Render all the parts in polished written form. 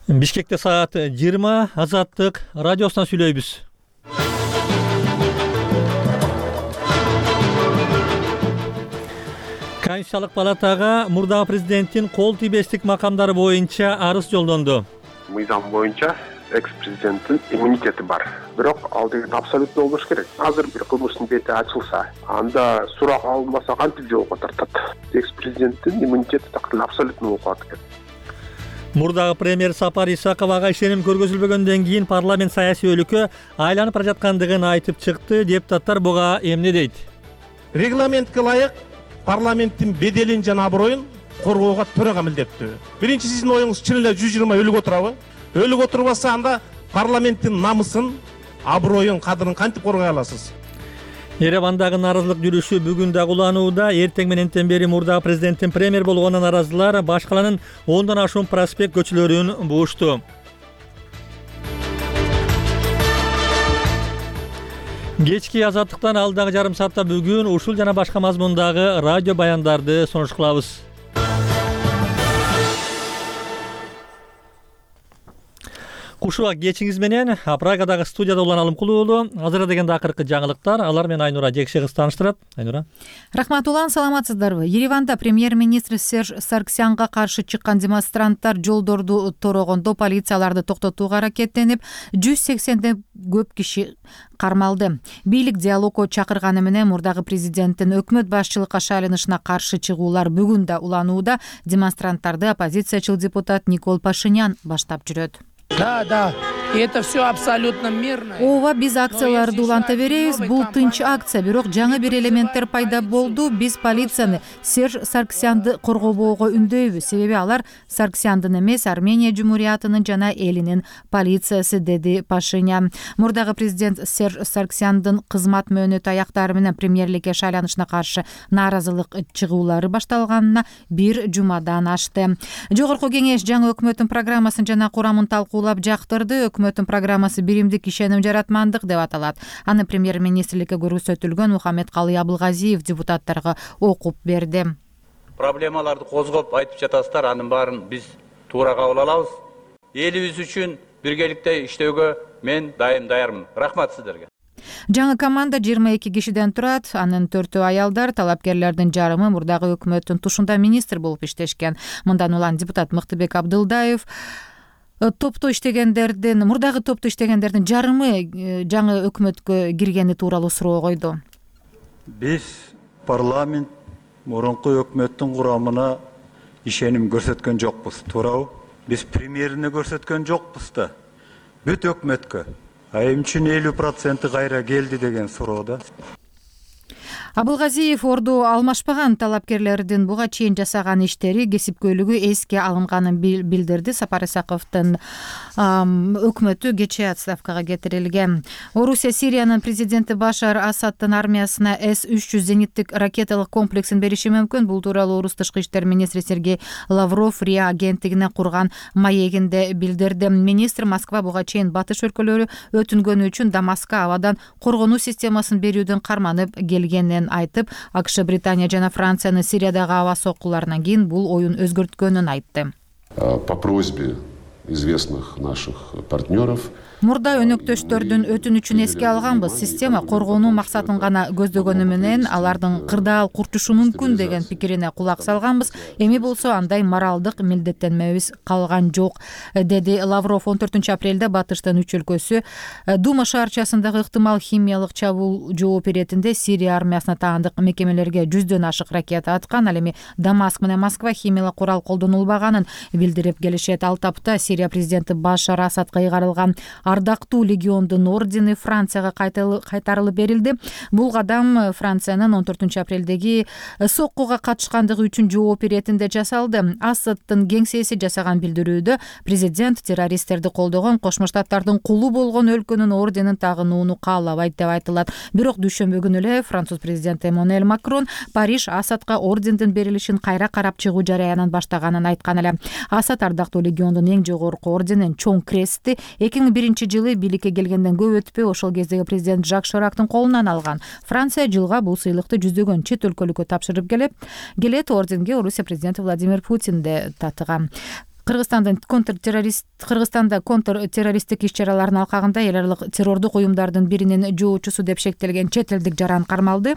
Бишкекте саат 20 Азаттык радиосунан сүйлөйбүз. Конституциялык палатага мурдагы президенттин кол тийбестик макамдары боюнча арыз жолдонду. Мыйзам боюнча экс-президенттин иммунитети бар. Бирок ал деген абсолютно болбош керек. Азыр бир кылмыштын бети ачылса, анда сурак алынбаса кантип жоопко тартат? Экс-президенттин иммунитети такыр абсолютно болуп калат экен. Мурдагы премьер Сапар Исаковага ишеним көргөзүлбөгөндөн кийин парламент саясий өлүккө айланып бара жаткандыгын айтып чыкты. Депутаттар буга эмне дейт? Регламентке ылайык парламенттин беделин жана аброюн коргоого төрага милдеттүү. Биринчи сиздин оюңуз чын эле 120 өлүк отурабы? Өлүк отурбаса анда парламенттин намысын, аброюн, кадырын кантип коргой аласыз? Еревандагы нааразылык жүрүшү бүгүн да уланууда. Эртең мененден бери мурдагы президенттин премьер болгонуна нааразылар баш каланын 10дан ашуун проспект көчөлөрүн буушту. Кечки Азаттыктан алдагы жарым саатта бүгүн ушул жана башка мазмундагы радио баяндарды сунуш кылабыз. Кушубак кечиңиз менен Прагадагы студияда уланалым кулуулу. Азыр дегенде акыркы жаңылыктар. Алар менен Айнура Жекше кыз тааныштырат. Айнура. Рахмат улан, саламатсыздарбы? Ереванда премьер-министр Серж Саргсянга каршы чыккан демонстранттар жолдорду торогондо полицияларды токтотууга аракеттенип, 180ден көп киши кармалды. Бийлик диалогко чакырганы менен мурдагы президенттин өкмөт башчылыкка шайланышына каршы чыгуулар бүгүн да уланууда. Демонстранттарды оппозициячыл депутат Никол Пашинян баштап жүрөт. Да, это все абсолютно мирно. Ооба, биз акцияларды уланта беребиз. Бул тынч акция, бирок жаңы бир элементтер пайда болду. Биз полицияны Серж Саргсянды коргобоого үндөйбүз. Себеби алар Саргсяндын эмес, Армения Жумуриятынын жана элинин полициясы, деди Пашинян. Мурдагы президент Серж Саргсяндын кызмат мөөнөтү аяктары менен премьерликке шайланышына каршы нааразылык чыгуулары башталганына бир жумадан ашты. Жогорку кеңеш жаңы өкмөттүн программасын жана курамын талкуулап жактырды. Өкмөттүн программасы биримдик ишеним жаратмандык деп аталат. Аны премьер-министрликке көрсөтүлгөн Мухаммед Калый Абылгазиев депутаттарга окуп берди. Проблемаларды козгоп айтып жатасыздар, анын баарын биз туура кабыл алабыз. Элибиз үчүн биргеликте иштөөгө мен даярмын. Рахмат сиздерге. Жаңы команда 22 кишиден турат. Анын 4-өө аялдар, талапкерлердин жарымы мурдагы өкмөттүн тушунда министр болуп иштешкен. Мындан улан депутат Мыктыбек Абдылдаев мурдагы топту иштегендердин жарымы жаңы өкмөткө киргени тууралуу суроо койду. Биз парламент мурунку өкмөттүн курамына ишеним көрсөткөн жокпуз, туурабы? Биз премьерине көрсөткөн жокпуз да. Бүт өкмөткө. Айым үчүн 50% кайра келди деген суроо. Абылгазиев орду алмашпаган талапкерлердин буга чейин жасаган иштери кесипкөйлүгү эске алынганын билдирди. Сапар Исаковдун өкмөтү кечээ отставкага кетирилген. Орусия Сириянын президенти Башар Асаддын армиясына С-300 зениттик ракеталык комплексин бериши мүмкүн. Бул тууралуу Орус тышкы иштер министри Сергей Лавров РИА агенттигине курган маегинде билдирди. Министр Москва буга чейин батыш өлкөлөрү өтүнгөнү үчүн Дамаскка абадан коргонуу системасын берүүдөн карманып келгенин айтып, АКШ, Британия жана Франциянын Сириядагы аба соккуларынан кийин бул оюн өзгөрткөнүн айтты. По просьбе известных наших партнеров Мурда өнөктөштөрдүн өтүнүчүн эске алганбыз. Система коргонуу максатын гана көздөгөнү менен алардын кырдаал курчушу мүмкүн деген пикирине кулак салганбыз. Эми болсо андай моралдык милдеттенмебиз калган жок, деди Лавров. 14 апрелде батыштын 3 өлкөсү Дума шаарчасындагы ыктымал химиялык чабуул жооп беретинде Сирия армиясына таандык мекемелерге 100дөн ашык ракета аткан. Ал эми Дамаск менен Москва химиялык курал колдонулбаганын билдирип келишет. Ал тапта Сирия президенти Башар Асадка ыйгарылган Ардактуу легиондун ордени Францияга кайтарылып берилди. Бул кадам Франциянын 14 апрелдеги соккуга катышкандыгы үчүн жооп беретинде жасалды. Асаддын кеңсеси жасаган билдирүүдө президент террористтерди колдогон Кошмо Штаттардын кулу болгон өлкөнүн орденин тагынууну каалабайт деп айтылат. Бирок дүйшөмбү күнү эле француз президенти Эммануэль Макрон Париж Асадка ордендин берилишин кайра карап чыгуу жараянын баштаганын айткан эле. Асад Ардактуу легиондун эң жогорку орденин чоң крестти 2001 жылы бийликке келгенден көп өтпөй ошол кездеги президент Жак Ширактын колунан алган. Франция жылга бул сыйлыкты жүздөгөн чет өлкөлүккө тапшырып келет. Орденге Орусия президенти Владимир Путин де татыган. Кыргызстанда контртеррористтик иш-чаралардын алкагында эл аралык террордук уюмдардын биринин жоочусу деп шектелген чет элдик жаран кармалды.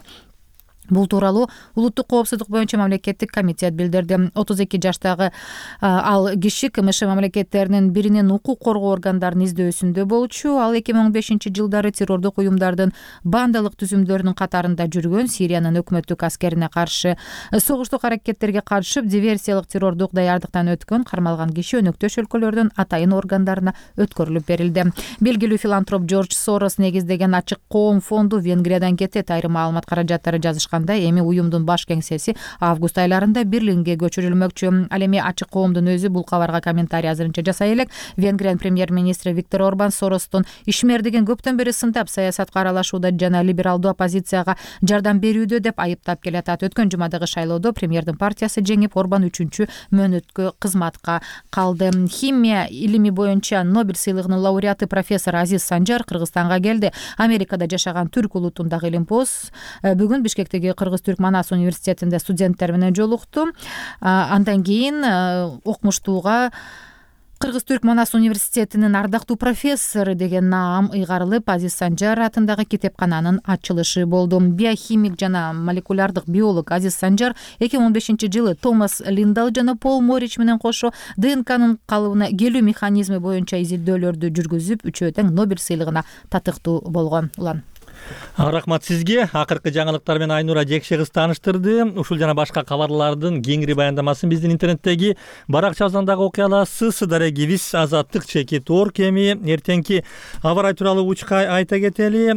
Бул тууралуу улуттук коопсуздук боюнча мамлекеттик комитет билдирди. 32 жаштагы ал киши КМШ мамлекеттеринин биринин укук коргоо органдарынын издөөсүндө болчу. Ал 2015-жылдары террордук уюмдардын бандалык түзүмдөрүнүн катарында жүргөн, Сириянын өкмөттүк аскерине каршы согуштук аракеттерге катышып, диверсиялык террордук даярдыктан өткөн кармалган киши өнөктөш өлкөлөрдүн атайын органдарына өткөрүлүп берилди. Белгилүү филантроп Джордж Сорос негиздеген Ачык Коом фонду Венгриядан кетет. Айрым маалымат каражаттары жазышкан. Эми уюмдун баш кеңсеси август айларында Берлинге көчүрүлмөкчү. Ал эми Ачык Коомдун өзү бул кабарга комментарий азырынча жасай элек. Венгриянын премьер-министри Виктор Орбан Соростун ишмердигин көптөн бери сындап, саясатка аралашууда жана либералдуу оппозицияга жардам берүүдө деп айыптап келатат. Өткөн жумадагы шайлоодо премьердин партиясы жеңип, Орбан 3-чү мөөнөткө кызматка калды. Химия илими боюнча Нобель сыйлыгынын лауреаты профессор Азиз Санжар Кыргызстанга келди. Америкада жашаган түрк улутундагы илимпоз бүгүн Бишкектеги Кыргыз-Түрк Манас университетинде студенттер менен жолукту. Андан кийин окумуштууга Кыргыз-Түрк Манас университетинин ардактуу профессору деген наам ыйгарылып, Азиз Санжар атындагы китепкананын ачылышы болду. Биохимик жана молекулярдык биолог Азиз Санжар 2015-жылы Томас Линдал жана Пол Морич менен кошо ДНКнын калыбына келүү механизми боюнча изилдөөлөрдү жүргүзүп, үчөө тең Нобель сыйлыгына татыктуу болгон. Улан Рахмат сизге. Акыркы жаңылыктар менен Айнура Жекше кыз тааныштырды. Ушул жана башка кабарлардын кеңири баяндамасын биздин интернеттеги баракчабыздагы окуялар Сдарегивис Азаттык чекит ор кеми эртеңки аба ырайы тууралуу учка айта кетели.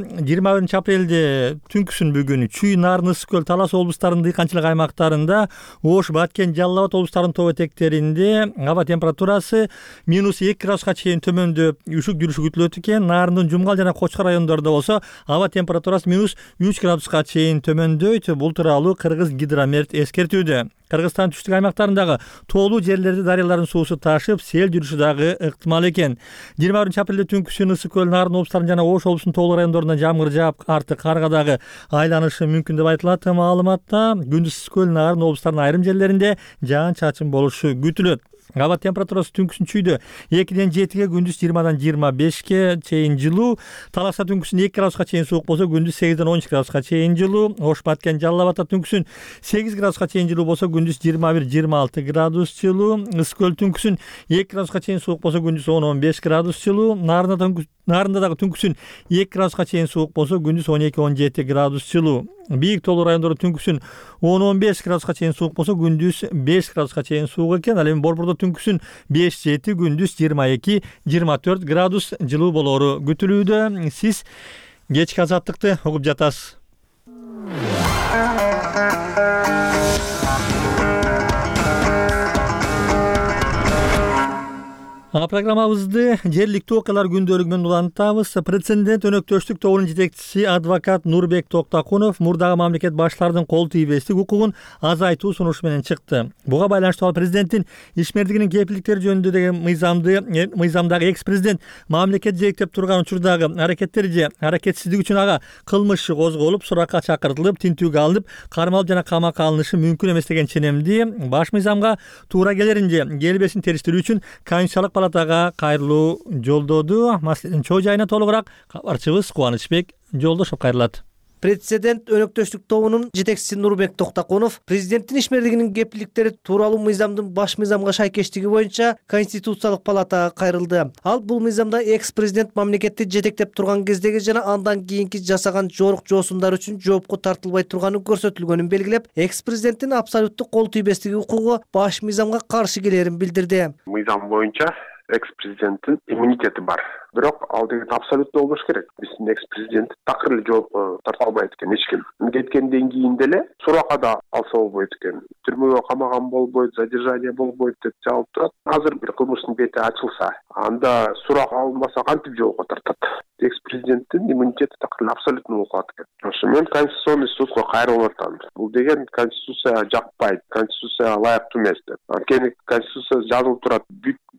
21-апрелде түнкүсүн бүгүн Чүй, Нарын, Ысык көл, Талас облустарынын дыйканчылык аймактарында, Ош, Баткен, Жалал Абад облустарынын тоо этектеринде аба температурасы -2 градуска чейин төмөндөп, үшүк жүрүшү күтүлөт экен. Нарындын Жумгал жана Кочкар райондорунда болсо аба температурасы -3 градуска чейин төмөндөйт. Бул тууралуу Кыргыз гидромет эскертүүдө. Кыргызстан түштүк аймактарындагы тоолуу жерлерди дарыялардын суусу ташып, сел жүрүшү дагы ыктымал экен. 21-апрелде түнкүсүн Ысык көл, Нарын облустарынын жана Ош облусунун тоолуу райондорунда жамгыр жаап, арты карга дагы айланышы мүмкүн деп айтылат. Маалыматта күндүз Ысык көл, Нарын облустарынын айрым жерлеринде жаан-чачын болушу күтүлөт. Аба температурасы түнкүсүн Чүйдө 2-ден 7-ге, күндүз 20-дан 25-ке чейин жылуу. Таласта түнкүсүн 2 градуска чейин суук болсо, күндүз 8-ден 13 градуска чейин жылуу. Ош, Баткен, Жалал Абадта түнкүсүн 8 градуска чейин жылуу болсо, күндүз 21-26 градус жылуу. Ысык көл түнкүсүн 2 градуска чейин суук болсо, күндүз 10-15 градус жылуу. Нарында дагы түнкүсүн 2 градуска чейин суук болсо, күндүз 12-17 градус жылуу. Бийик тоолуу райондордо түнкүсүн 10-15 градуска чейин суук болсо, күндүз 5 градуска чейин суук экен. Ал эми Борбордо түнкүсүн 5-7, күндүз 22-24 градус жылуу болору күтүлүүдө. Сиз кечки азаттыкты угуп жатасыз. Программабызды жергиликтүү окуялар күндөлүгү менен улантабыз. Прецедент өнөктөштүк тобунун жетекчиси адвокат Нурбек Токтакунов мурдагы мамлекет баштарынын кол тийбестик укугун азайтуу сунушу менен чыкты. Буга байланыштуу ал президенттин ишмердигинин кепилдиктери жөнүндө деген мыйзамдагы экс-президент мамлекет жетектеп турган учурдагы аракеттери же аракетсиздик үчүн ага кылмыш козголуп, суракка чакыртылып, тинтүүгө алынып, кармалып жана камакка алынышы мүмкүн эмес деген ченемди баш мыйзамга туура келерин же келбесин териштирүү үчүн Конституциялык палатага кайрылуу жолдоду. Маселенин чоо жайына толугураак кабарчыбыз Кубанычбек Жолдошов кайрылат. Прецедент өнөктөштүк тобунун жетекчиси Нурбек Токтакунов президенттин ишмердигинин кепилдиктери тууралуу мыйзамдын баш мыйзамга шайкештиги боюнча Конституциялык палатага кайрылды. Ал бул мыйзамда экс-президент мамлекетти жетектеп турган кездеги жана андан кийинки жасаган жорук жоосундар үчүн жоопко тартылбай турганы көрсөтүлгөнүн белгилеп, экс-президенттин абсолюттук кол тийбестиги укугу баш мыйзамга каршы келерин билдирди. Мыйзам боюнча экс-президенттин иммунитети бар. Бирок ал деген абсолютно болбош керек. Биздин экс-президент такыр эле жоопко тарта албайт экен эч ким. Кеткенден кийин деле суракка да алса болбойт экен. Түрмөгө камаган болбойт, задержание болбойт деп жабылып турат. Азыр бир кылмыштын бети ачылса, анда сурак алынбаса кантип жоопко тартат? Экс-президенттин иммунитети такыр эле абсолютно болуп калат экен. Ошо мен Конституционный судко кайрылып атам. Бул деген Конституцияга жакпайт, Конституцияга ылайыктуу эмес деп. Анткени Конституцияда жазылып турат, бүт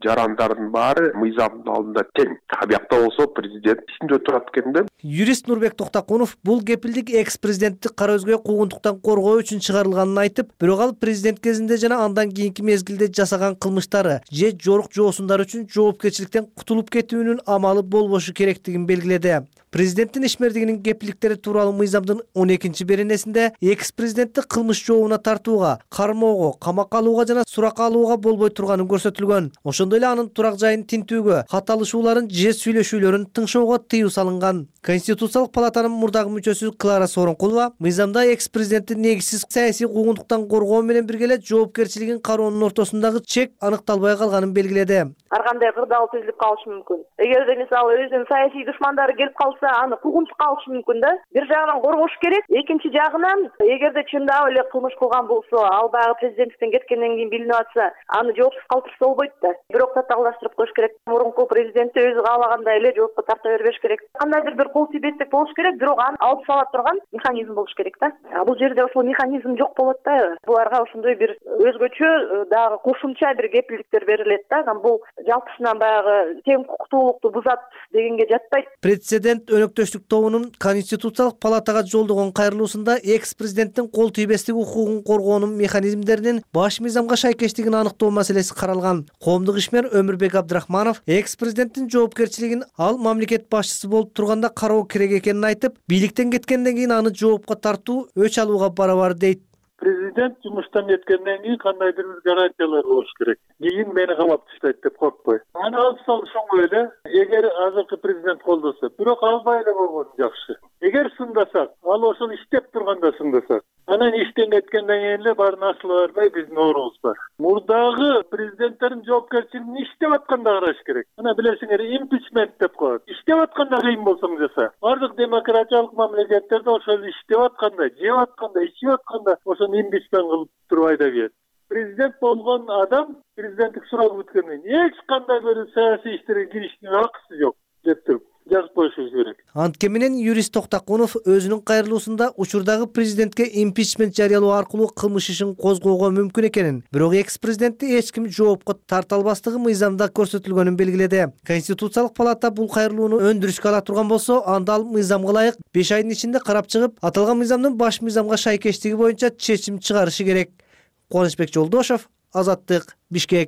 жарандардын баары мыйзамдын алдында тең. Биякта болсо президент ичинде турат экенде. Юрист Нурбек Токтакунов бул кепилдик экс-президентти кара өзгө куугунтуктан коргоо үчүн чыгарылганын айтып, бирок ал президент кезинде жана андан кийинки мезгилде жасаган кылмыштары же жорук жоосундары үчүн жоопкерчиликтен кутулуп кетүүнүн амалы болбошу керектигин белгиледи. Президенттин ишмердигинин кепилдиктери тууралуу мыйзамдын 12-беренесинде экс-президентти кылмыш жообуна тартууга, кармоого, камакка алууга жана суракка алууга болбой турганы көрсөтүлгөн. Ошондой эле анын турак жайын тинтүүгө, кат алышууларын же сүйлөшүүлөрүн тыңшоого тыюу салынган. Конституциялык палатанын мурдагы мүчөсү Клара Сооронкулова мыйзамда экс-президентти негизсиз саясий куугунтуктан коргоо менен бирге эле жоопкерчилигин кароонун ортосундагы чек аныкталбай калганын белгиледи. Ар кандай кырдаал түзүлүп калышы мүмкүн. Эгерде мисалы өзүнүн саясий душмандары келип калса, аны куугунтукка алышы мүмкүн да. Бир жагынан коргош керек, экинчи жагынан эгерде чындап эле кылмыш кылган болсо, ал баягы президенттиктен кеткенден кийин билинип атса, аны жоопсуз калтырса болбойт да. Бирок татаалдаштырып коюш керек. Мурунку президентти өзү каалагандай эле жоопко тарта бербеш керек. Кандайдыр бир кол тийбеттик болуш керек, бирок аны алып сала турган механизм болуш керек да. Бул жерде ошол механизм жок болот да. Буларга ошондой бир өзгөчө дагы кошумча бир кепилдиктер берилет да. Бул жалпысынан баягы тең укуктуулукту бузат дегенге жатпайт. Президент өнөктөштүк тобунун Конституциялык палатага жолдогон кайрылуусунда экс-президенттин кол тийбестик укугун коргоонун механизмдеринин баш мыйзамга шайкештигин аныктоо маселеси каралган. Коомдук ишмер Өмүрбек Абдрахманов экс-президенттин жоопкерчилигин ал мамлекет башчысы болуп турганда кароо керек экенин айтып, бийликтен кеткенден кийин аны жоопко тартуу өч алууга барабар дейт. Президент жумуштан кеткенден кийин кандайдыр бир гарантиялар болуш керек. Кийин мени камап таштайт деп коркпой. Аны алып салыш оңой эле. Эгер азыркы президент колдосо, бирок албай эле болгону жакшы. Эгер сындасак, ал ошол иштеп турганда сындасак, анан иштен кеткенден кийин эле баарын асылы барбай биздин оорубуз бар. Мурдагы президенттердин жоопкерчилигин иштеп атканда караш керек. Ана билесиңер, импичмент деп коет. Иштеп атканда кыйын болсоң жаса. Бардык демократиялык мамлекеттерде ошол иштеп атканда, жеп атканда, ичип атканда ошону импичмент кылып туруп айдап ийет. Президент болгон адам президенттик сурак бүткөндөн эч кандай бир саясий иштерге киришине акысы жок деп туруп жазып коюшубуз керек. Антке менен юрист Токтакунов өзүнүн кайрылуусунда учурдагы президентке импичмент жарыялоо аркылуу кылмыш ишин козгоого мүмкүн экенин, бирок экс-президентти эч ким жоопко тарта албастыгы мыйзамда көрсөтүлгөнүн белгиледи. Конституциялык палата бул кайрылууну өндүрүшкө ала турган болсо, анда ал мыйзамга ылайык 5 айдын ичинде карап чыгып, аталган мыйзамдын баш мыйзамга шайкештиги боюнча чечим чыгарышы керек. Кубанычбек Жолдошов, Азаттык, Бишкек.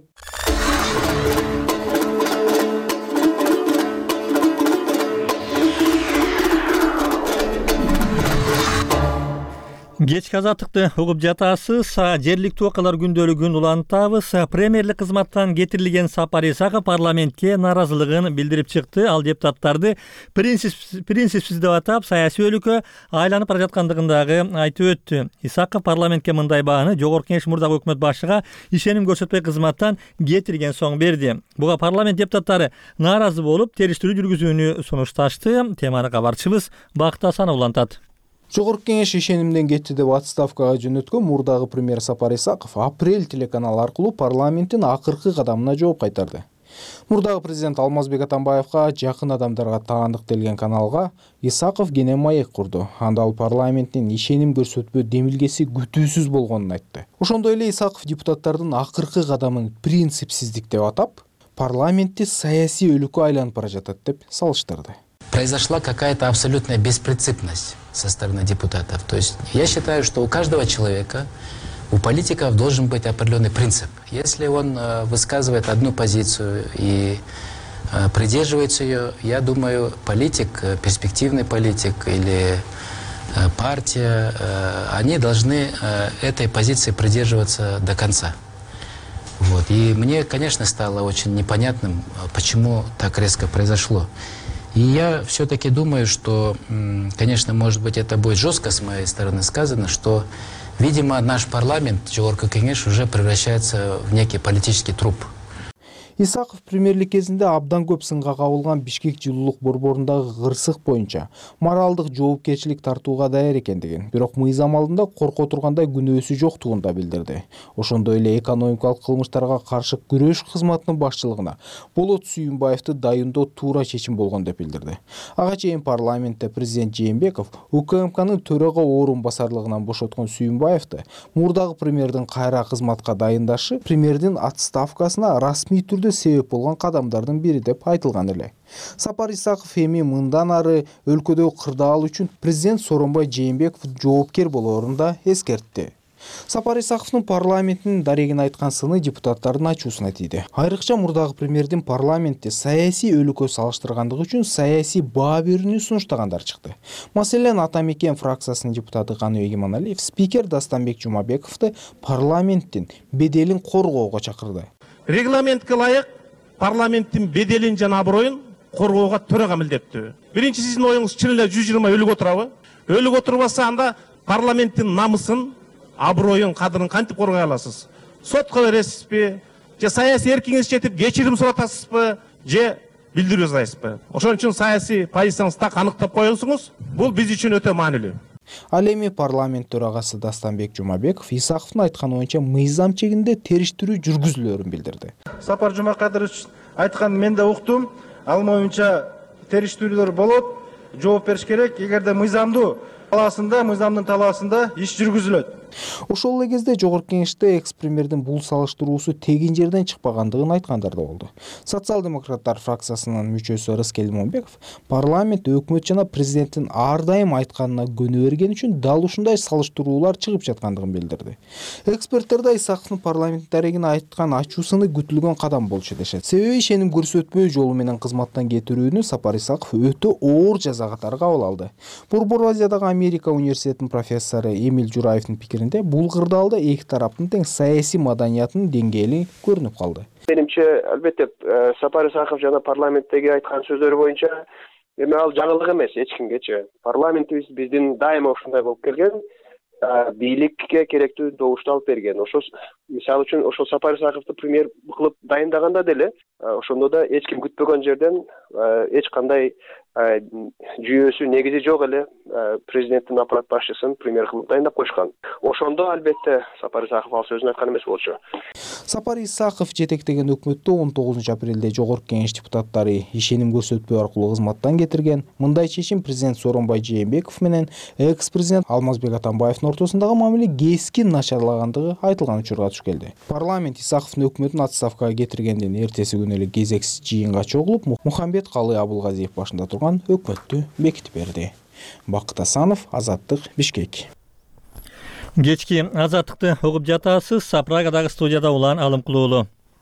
Кечки азаттыкты угуп жатасыз. Жергиликтүү окуялар күндөлүгүн улантабыз. Премьерлик кызматтан кетирилген Сапар Исаков парламентке нааразылыгын билдирип чыкты. Ал депутаттарды принципсиз деп атап, саясий өлкө айланып бара жаткандыгын дагы айтып өттү. Исаков парламентке мындай бааны Жогорку Кеңеш мурдагы өкмөт башчыга ишеним көрсөтпөй кызматтан кетирген соң берди. Буга парламент депутаттары нааразы болуп, териштирүү жүргүзүүнү сунушташты. Теманы кабарчыбыз Бакыт Асанов улантат. Жогорку Кеңеш ишенимден кетти деп отставкага жөнөткөн мурдагы премьер Сапар Исаков Апрель телеканалы аркылуу парламенттин акыркы кадамына жооп кайтарды. Мурдагы президент Алмазбек Атамбаевга жакын адамдарга таандык делген каналга Исаков кенен маек курду. Анда ал парламенттин ишеним көрсөтпөө демилгеси күтүүсүз болгонун айтты. Ошондой эле Исаков депутаттардын акыркы кадамын принципсиздик деп атап, парламентти саясий өлкө айланып бара жатат деп салыштырды. Произошла какая-то абсолютная беспринципность со стороны депутатов. То есть я считаю, что у каждого человека, у политиков должен быть определенный принцип. Если он высказывает одну позицию и придерживается ее, я думаю, политик, перспективный политик или партия, они должны этой позиции придерживаться до конца. Вот. И мне, конечно, стало очень непонятным, почему так резко произошло. И я все-таки думаю, что, конечно, может быть, это будет жестко с моей стороны сказано, что, видимо, наш парламент, Жогорку Кеңеш, уже превращается в некий политический труп. Исаков премьерлик кезинде абдан көп сынга кабылган Бишкек жылуулук борборундагы кырсык боюнча моралдык жоопкерчилик тартууга даяр экендигин, бирок мыйзам алдында корко тургандай күнөөсү жоктугун да билдирди. Ошондой эле экономикалык кылмыштарга каршы күрөш кызматынын башчылыгына Болот Сүйүнбаевди дайындоо туура чечим болгон деп билдирди. Ага чейин парламентте президент Жээнбеков УКМКнын төрага орун басарлыгынан бошоткон Сүйүнбаевди мурдагы премьердин кайра кызматка дайындашы премьердин отставкасына расмий түрдө өткөрүүсүндө себеп болгон кадамдардын бири деп айтылган эле. Сапар Исаков эми мындан ары өлкөдөгү кырдаал үчүн президент Сооронбай Жээнбеков жоопкер болоорун да эскертти. Сапар Исаковдун парламенттин дарегин айткан сыны депутаттардын ачуусуна тийди. Айрыкча мурдагы премьердин парламентте саясий өлкө салыштыргандыгы үчүн саясий баа берүүнү сунуштагандар чыкты. Маселен, Ата Мекен фракциясынын депутаты Каныбек Иманалиев спикер Дастанбек Жумабековду парламенттин беделин коргоого чакырды. Регламентке ылайык парламенттин беделин жана аброюн коргоого төрага милдеттүү. Биринчи, сиздин оюңуз чын эле 120 өлүк отурабы? Өлүк отурбаса, анда парламенттин намысын, аброюн, кадырын кантип коргой аласыз? Сотко бересизби? Же саясий эркиңиз жетип кечирим суратасызбы? Же билдирүү жасайсызбы? Ошон үчүн саясий позицияңызды так аныктап коюңуз. Бул биз үчүн өтө маанилүү. Ал эми парламент төрагасы Дастанбек Жумабеков Исаковдун айтканы боюнча мыйзам чегинде териштирүү жүргүзүлөөрүн билдирди. Сапар Жумакадырович айтканын мен да уктум. Ал боюнча териштирүүлөр болот, жооп бериш керек. Эгерде мыйзамдын талаасында иш жүргүзүлөт. Ошол эле кезде жогорку кеңеште экс-премьердин бул салыштыруусу тегин жерден чыкпагандыгын айткандар да болду. Социал-демократтар фракциясынын мүчөсү Рыскел Момбеков парламент өкмөт жана президенттин ар дайым айтканына көнө бергени үчүн дал ушундай салыштыруулар чыгып жаткандыгын билдирди. Эксперттер да Исаковдун парламент дарегин айткан ачуусуны күтүлгөн кадам болчу дешет. Себеби ишеним көрсөтпөө жолу менен кызматтан кетирүүнү Сапар Исаков өтө оор жаза катары кабыл алды. Борбор Азиядагы Америка университетинин профессору Эмиль Жураевдин пикиринде бул кырдаалда эки тараптын тең саясий маданиятынын деңгээли көрүнүп калды. Менимче, албетте, Сапар Исаков жана парламенттеги айткан сөздөр боюнча эми ал жаңылык эмес эч кимгечи. Парламентибиз биздин дайыма ушундай болуп келген, бийликке керектүү добушту алып берген. Ошол мисалы үчүн ошол Сапар Исаковду премьер кылып дайындаганда деле ошондо да эч ким күтпөгөн жерден эч кандай жүйөсү негизи жок эле президенттин аппарат башчысын премьер кылып дайындап койшкан. Ошондо албетте Сапар Исаков ал сөзүн айткан эмес болчу. Сапар Исаков жетектеген өкмөттө 19 апрелде жогорку кеңеш депутаттары ишеним көрсөтпөө аркылуу кызматтан кетирген. Мындай чечим президент Сооронбай Жээнбеков менен экс-президент Алмазбек Атамбаевдин ортосундагы мамиле кескин начарлагандыгы айтылган учурга туш келди. Парламент Исаковдун өкмөтүн отставкага кетиргенден эртеси күнү эле кезексиз жыйынга чогулуп, Мухамбет Калый Абылгазиев башында турган өкмөттү бекитип берди. Бакыт Асанов, Азаттык, Бишкек. Кечки Азаттыкты угуп жатасыз. Прагадагы студияда Улан Алымкулуулу.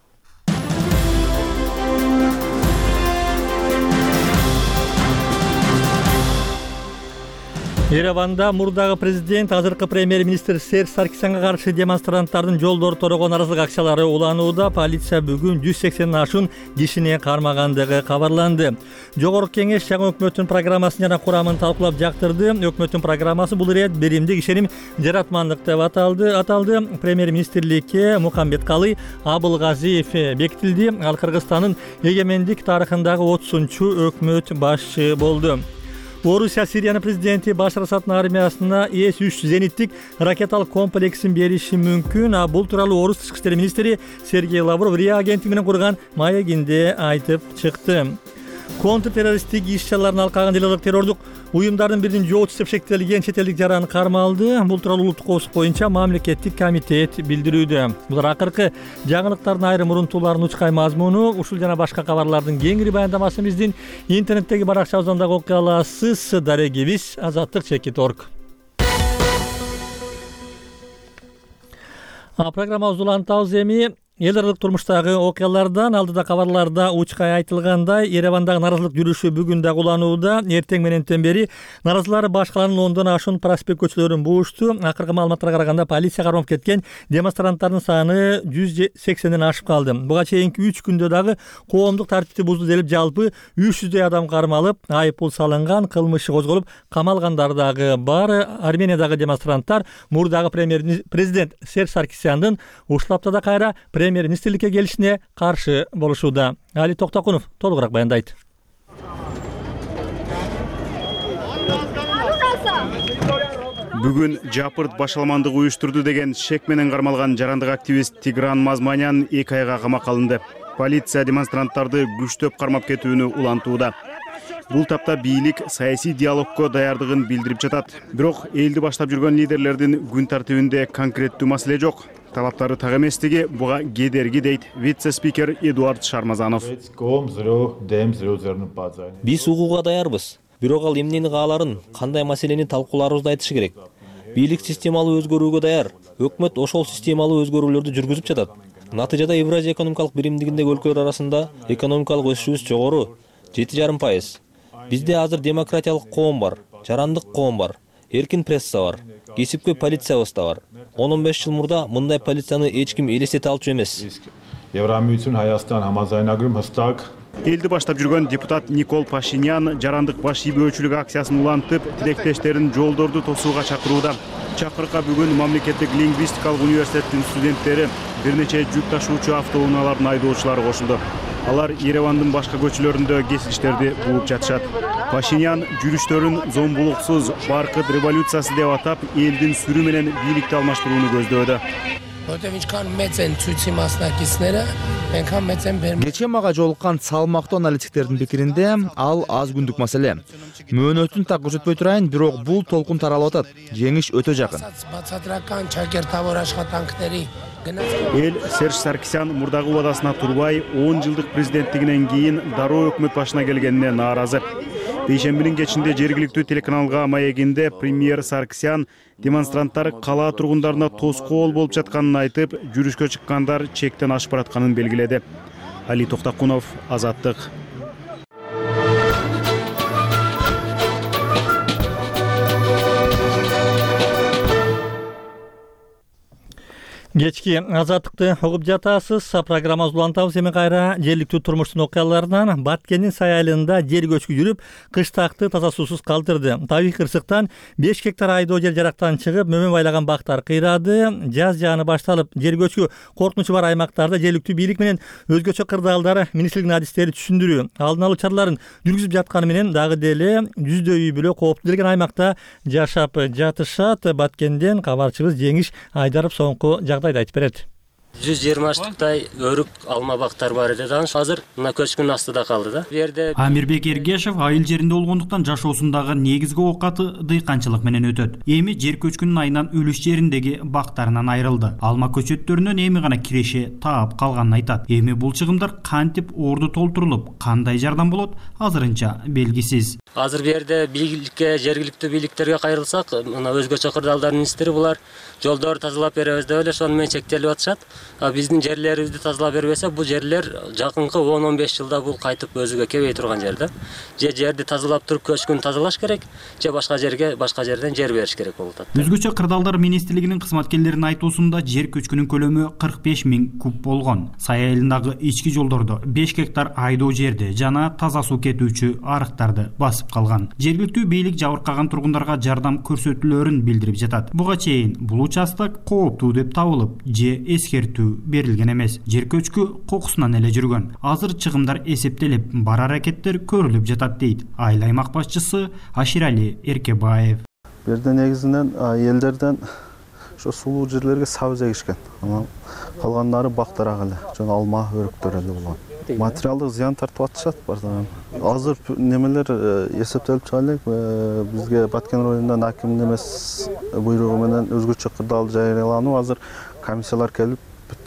Ереванда мурдагы президент, азыркы премьер-министр Серж Саркисянга каршы демонстранттардын жолдору торого нааразылык акчалары уланууда. Полиция бүгүн 180 ашуун кишини кармагандыгы кабарланды. Жогорку кеңеш жаңы өкмөттүн программасын жана курамын талкуулап жактырды. Өкмөттүн программасы бул ирет биримдик ишеним жаратмандык деп аталды. Премьер-министрликке Мухамбет Калый Абылгазиев бекитилди. Ал Кыргызстандын эгемендик тарыхындагы 30-чу өкмөт башчы болду. Орусия Сириянын президенти Башар Асаддын армиясына С-3 зениттик ракеталык комплексин бериши мүмкүн. Бул тууралуу Орус тышкы иштер министри Сергей Лавров РИА агенттиги менен курган маегинде айтып чыкты. Контртеррористтик иш-чаралардын алкагын деле террордук уюмдардын биринин жоочусу деп шектелген чет элдик жаран кармалды. Бул тууралуу улуттук коопсуздук боюнча мамлекеттик комитет билдирүүдө. Булар акыркы жаңылыктардын айрым урунтууларынын учкай мазмуну. Ушул жана башка кабарлардын кеңири баяндамасын биздин интернеттеги баракчабыздан дагы окуй аласыз. Дарегибиз Азаттык.org. Программабызды улантабыз эми. Эл аралык турмуштагы окуялардан алдыда кабарларда учкай айтылгандай, Еревандагы нааразылык жүрүшү бүгүн дагы уланууда. Эртең мененден бери нааразылар башкалардын 10дон ашуун проспект көчөлөрүн буушту. Акыркы маалыматтарга караганда полиция кармап кеткен демонстранттардын саны 180ден ашып калды. Буга чейинки 3 күндө дагы коомдук тартипти бузду делип жалпы 300дөй адам кармалып, айып пул салынган, кылмышы козголуп, камалгандар дагы бар. Армениядагы демонстранттар мурдагы президент Серж Саркисяндын ушул аптада кайра премьер-министрликке келишине каршы болушууда. Али Токтокунов толугураак баяндайт. Бүгүн жапырт башаламандык уюштурду деген шек менен кармалган жарандык активист Тигран Мазманян 2 айга камакка алынды. Полиция демонстранттарды күчтөп кармап кетүүнү улантууда. Бул тапта бийлик саясий диалогко даярдыгын билдирип жатат. Бирок элди баштап жүргөн лидерлердин күн тартибинде конкреттүү маселе жок. Талаптары так эместиги буга кедерги дейт вице-спикер Эдуард Шармазанов. Биз угууга даярбыз. Бирок ал эмнени кааларын, кандай маселени талкууларыбызды айтышы керек. Бийлик системалуу өзгөрүүгө даяр. Өкмөт ошол системалуу өзгөрүүлөрдү жүргүзүп жатат. Натыйжада Евразия экономикалык биримдигиндеги өлкөлөр арасында экономикалык өсүшүбүз жогору, 7,5%. Бизде азыр демократиялык коом бар, жарандык коом бар, эркин пресса бар, кесипкөй полициябыз да бар. 10-15 жыл мурда мындай полицияны эч ким элестете алчу эмес. Элди баштап жүргөн депутат Никол Пашинян жарандык баш ийбөөчүлүк акциясын улантып, тилектештерин жолдорду тосууга чакырууда. Чакырыкка бүгүн мамлекеттик лингвистикалык университеттин студенттери, бир нече жүк ташуучу автоунаалардын айдоочулары кошулду. Алар Еревандын башка көчөлөрүндө кесилиштерди бууп жатышат. Пашинян жүрүштөрүн зомбулуксуз баркыт революциясы деп атап, элдин сүрү менен бийликти алмаштырууну көздөдө. Кечээ мага жолуккан салмактуу аналитиктердин пикиринде ал аз күндүк маселе. Мөөнөтүн так көрсөтпөй турайын, бирок бул толкун таралып атат. Жеңиш өтө жакын. Эл Серж Саркисян мурдагы убадасына турбай 10 жылдык президенттигинен кийин дароо өкмөт башына келгенине нааразы. Бейшембинин кечинде жергиликтүү телеканалга маегинде премьер Саркисян демонстранттар кала тургундарына тоскоол болуп жатканын айтып, жүрүшкө чыккандар чектен ашып баратканын белгиледи. Али Токтакунов, Азаттык. Кечки Азаттыкты угуп жатасыз. Программабызды улантабыз. Эми кайра жергиликтүү турмуштун окуяларынан Баткендин Сай айылында жер көчкү жүрүп, кыштакты таза суусуз калтырды. Табий кырсыктан 5 гектар айдоо жер жарактан чыгып, мөмө байлаган бактар кыйрады. Жаз жааны башталып, жер көчкү коркунучу бар аймактарда жергиликтүү бийлик менен өзгөчө кырдаалдар министрлигинин адистери түшүндүрүү, алдын алуу чараларын жүргүзүп жатканы менен дагы деле 100 үй бүлө кооптуу делген аймакта жашап жатышат. Баткенден кабарчыбыз Жеңиш Айдаров соңку жагдайды айтып берет. 120 штуктай өрүк алма бактар бар эди да. Азыр мына көчкүнүн астында калды да. Бу жерде Амирбек Эргешев айыл жеринде болгондуктан жашоосундагы негизги оокаты дыйканчылык менен өтөт. Эми жер көчкүнүн айынан үлүш жериндеги бактарынан айрылды. Алма көчөттөрүнөн эми гана киреше таап калганын айтат. Эми бул чыгымдар кантип орду толтурулуп, кандай жардам болот, азырынча белгисиз. Азыр бу жерде бийликке, жергиликтүү бийликтерге кайрылсак, мына өзгөчө кырдаалдардын министри булар жолдор тазалап беребиз деп эле ошону менен чектелип атышат. Биздин жерлерибизди тазалап бербесе, бул жерлер жакынкы 10-15 жылда бул кайтып өзүгө келбей турган жер да. Же жерди тазалап туруп көчкүн тазалаш керек, же башка жерден жер бериш керек болуп атат. Өзгөчө кырдаалдар министрлигинин кызматкерлеринин айтуусунда жер көчкүнүн көлөмү 45 000 куб болгон. Сай айылындагы ички жолдордо 5 гектар айдоо жерди жана таза суу кетүүчү арыктарды басып калган. Жергиликтүү бийлик жабыркаган тургундарга жардам көрсөтүүлөрүн билдирип жатат. Буга чейин бул участок кооптуу деп табылып, же эскертүү берилген эмес. Жер көчкү кокусунан эле жүргөн. Азыр чыгымдар эсептелип, бар аракеттер көрүлүп жатат дейт айыл аймак башчысы Аширали Эркебаев. Бу жерде негизинен элдерден ошо сулуу жерлерге сабыз эгишкен. Калгандары бактарак эле, жана алма өрүктөр эле болгон. Материалдык зыян тартып атышат бардыгы. Азыр немелер эсептелип чыга элек. Бизге Баткен районунан акимдин эмес буйругу менен өзгөчө кырдаал жарыялануу азыр комиссиялар келип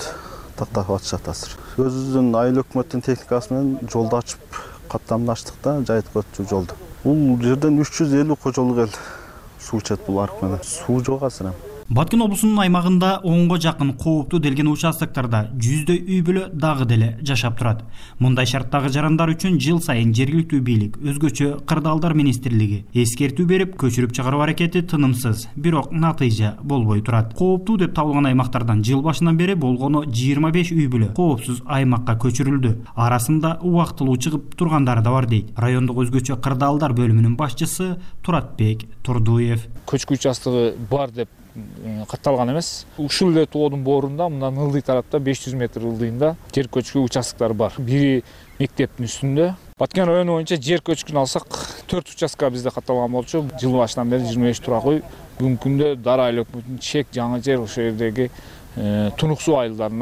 тактап атышат азыр. Өзүбүздүн айыл өкмөттүн техникасы менен жолду ачып, каттамын ачтык да, жайыткы өтчү жолду. Бул жерден 350 кожолук эл суу ичет бул арык менен. Суу жок азыр. Баткен облусунун аймагында 10го жакын кооптуу делген участоктарда 100 үй бүлө дагы деле жашап турат. Мындай шарттагы жарандар үчүн жыл сайын жергиликтүү бийлик, өзгөчө кырдаалдар министрлиги эскертүү берип, көчүрүп чыгаруу аракети тынымсыз, бирок натыйжа болбой турат. Кооптуу деп табылган аймактардан жыл башынан бери болгону 25 үй бүлө коопсуз аймакка көчүрүлдү. Арасында убактылуу чыгып тургандары да бар дейт райондук өзгөчө кырдаалдар бөлүмүнүн башчысы Туратбек Турдуев. Көчкү участогу бар деп катталган эмес. Ушул эле тоодун боорунда мындан ылдый тарапта 500 метр ылдыйында жер көчкү участоктор бар. Бири мектептин үстүндө. Баткен району боюнча жер көчкүн алсак 4 участка бизде катталган болчу. Жыл башынан бери 25 турак үй. Бүгүнкү күндө Дара айыл өкмөтүнүн чек жаңы жер ошол жердеги Тунук суу айылдарына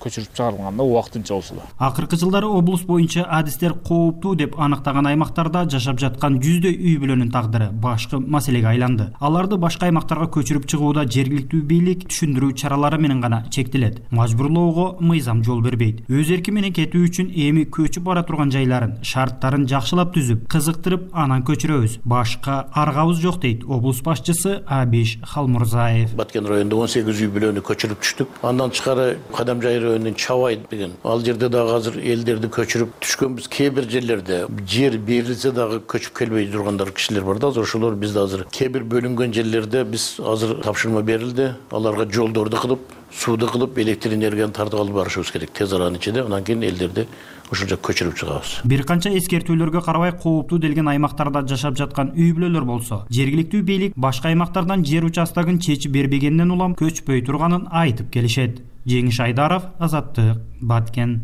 көчүрүп чыгарылганда убактынча болсо да. Акыркы жылдары облус боюнча адистер кооптуу деп аныктаган аймактарда жашап жаткан 100 үй бүлөнүн тагдыры башкы маселеге айланды. Аларды башка аймактарга көчүрүп чыгууда жергиликтүү бийлик түшүндүрүү чаралары менен гана чектелет. Мажбурлоого мыйзам жол бербейт. Өз эрки менен кетүү үчүн эми көчүп бара турган жайларын, шарттарын жакшылап түзүп, кызыктырып анан көчүрөбүз. Башка аргабыз жок дейт облус башчысы Абиш Халмурзаев. Баткен районунда 18 үй бүлөнү көчүрүп түштүк. Андан тышкары Кадамжай районунун Чабай деген ал жерде дагы азыр элдерди көчүрүп түшкөнбүз. Кээ бир жерлерде жер берилсе дагы көчүп келбей тургандар кишилер бар да. Ошолор бизде азыр кээ бир бөлүнгөн жерлерде биз азыр тапшырма берилди. Аларга жолдорду кылып, сууду кылып, электр энергияны тартып алып барышыбыз керек. Тез аранын ичинде анан кийин элдерди ошол жака көчүрүп чыгабыз. Бир канча эскертүүлөргө карабай кооптуу делген аймактарда жашап жаткан үй бүлөлөр болсо, жергиликтүү бийлик башка аймактардан жер участогун чечип бербегенден улам көчпөй турганын айтып келишет. Жеңиш Айдаров, Азаттык, Баткен.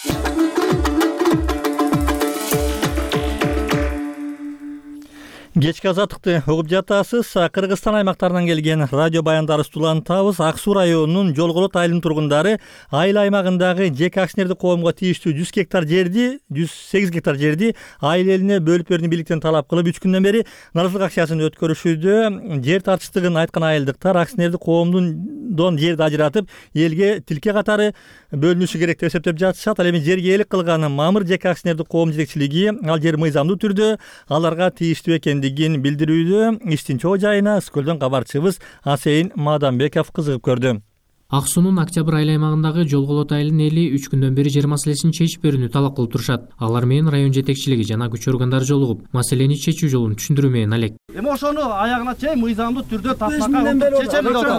Кечки азаттыкты угуп жатасыз. Кыргызстан аймактарынан келген радио баяндары улантабыз. Ак Суу районунун Жолголот айылынын тургундары айыл аймагындагы жеке акционердик коомго тийиштүү 100 гектар жерди, 108 гектар жерди айыл элине бөлүп берүүнү бийликтен талап кылып 3 күндөн бери наразылык акциясын өткөрүшүүдө. Жер тартыштыгын айткан айылдыктар акционердик коомдон жерди ажыратып, элге тилке катары бөлүнүшү керек деп эсептеп жатышат. Ал эми жерге ээлик кылганы Мамыр жеке акционердик коом жетекчилиги ал жер мыйзамдуу түрдө аларга тийиштүү экендигин билдирүүдө. Иштин чоо жайына Скөлдөн кабарчыбыз Асейин Мадамбеков кызыгып көрдү. Ак Суунун Октябрь айыл аймагындагы Жолголот айылынын эли 3 күндөн бери жер маселесин чечип берүүнү талап кылып турушат. Алар менен район жетекчилиги жана күч органдары жолугуп, маселени чечүү жолун түшүндүрүү менен алек. Эми ошону аягына чейин мыйзамдуу түрдө таптакка чечели деп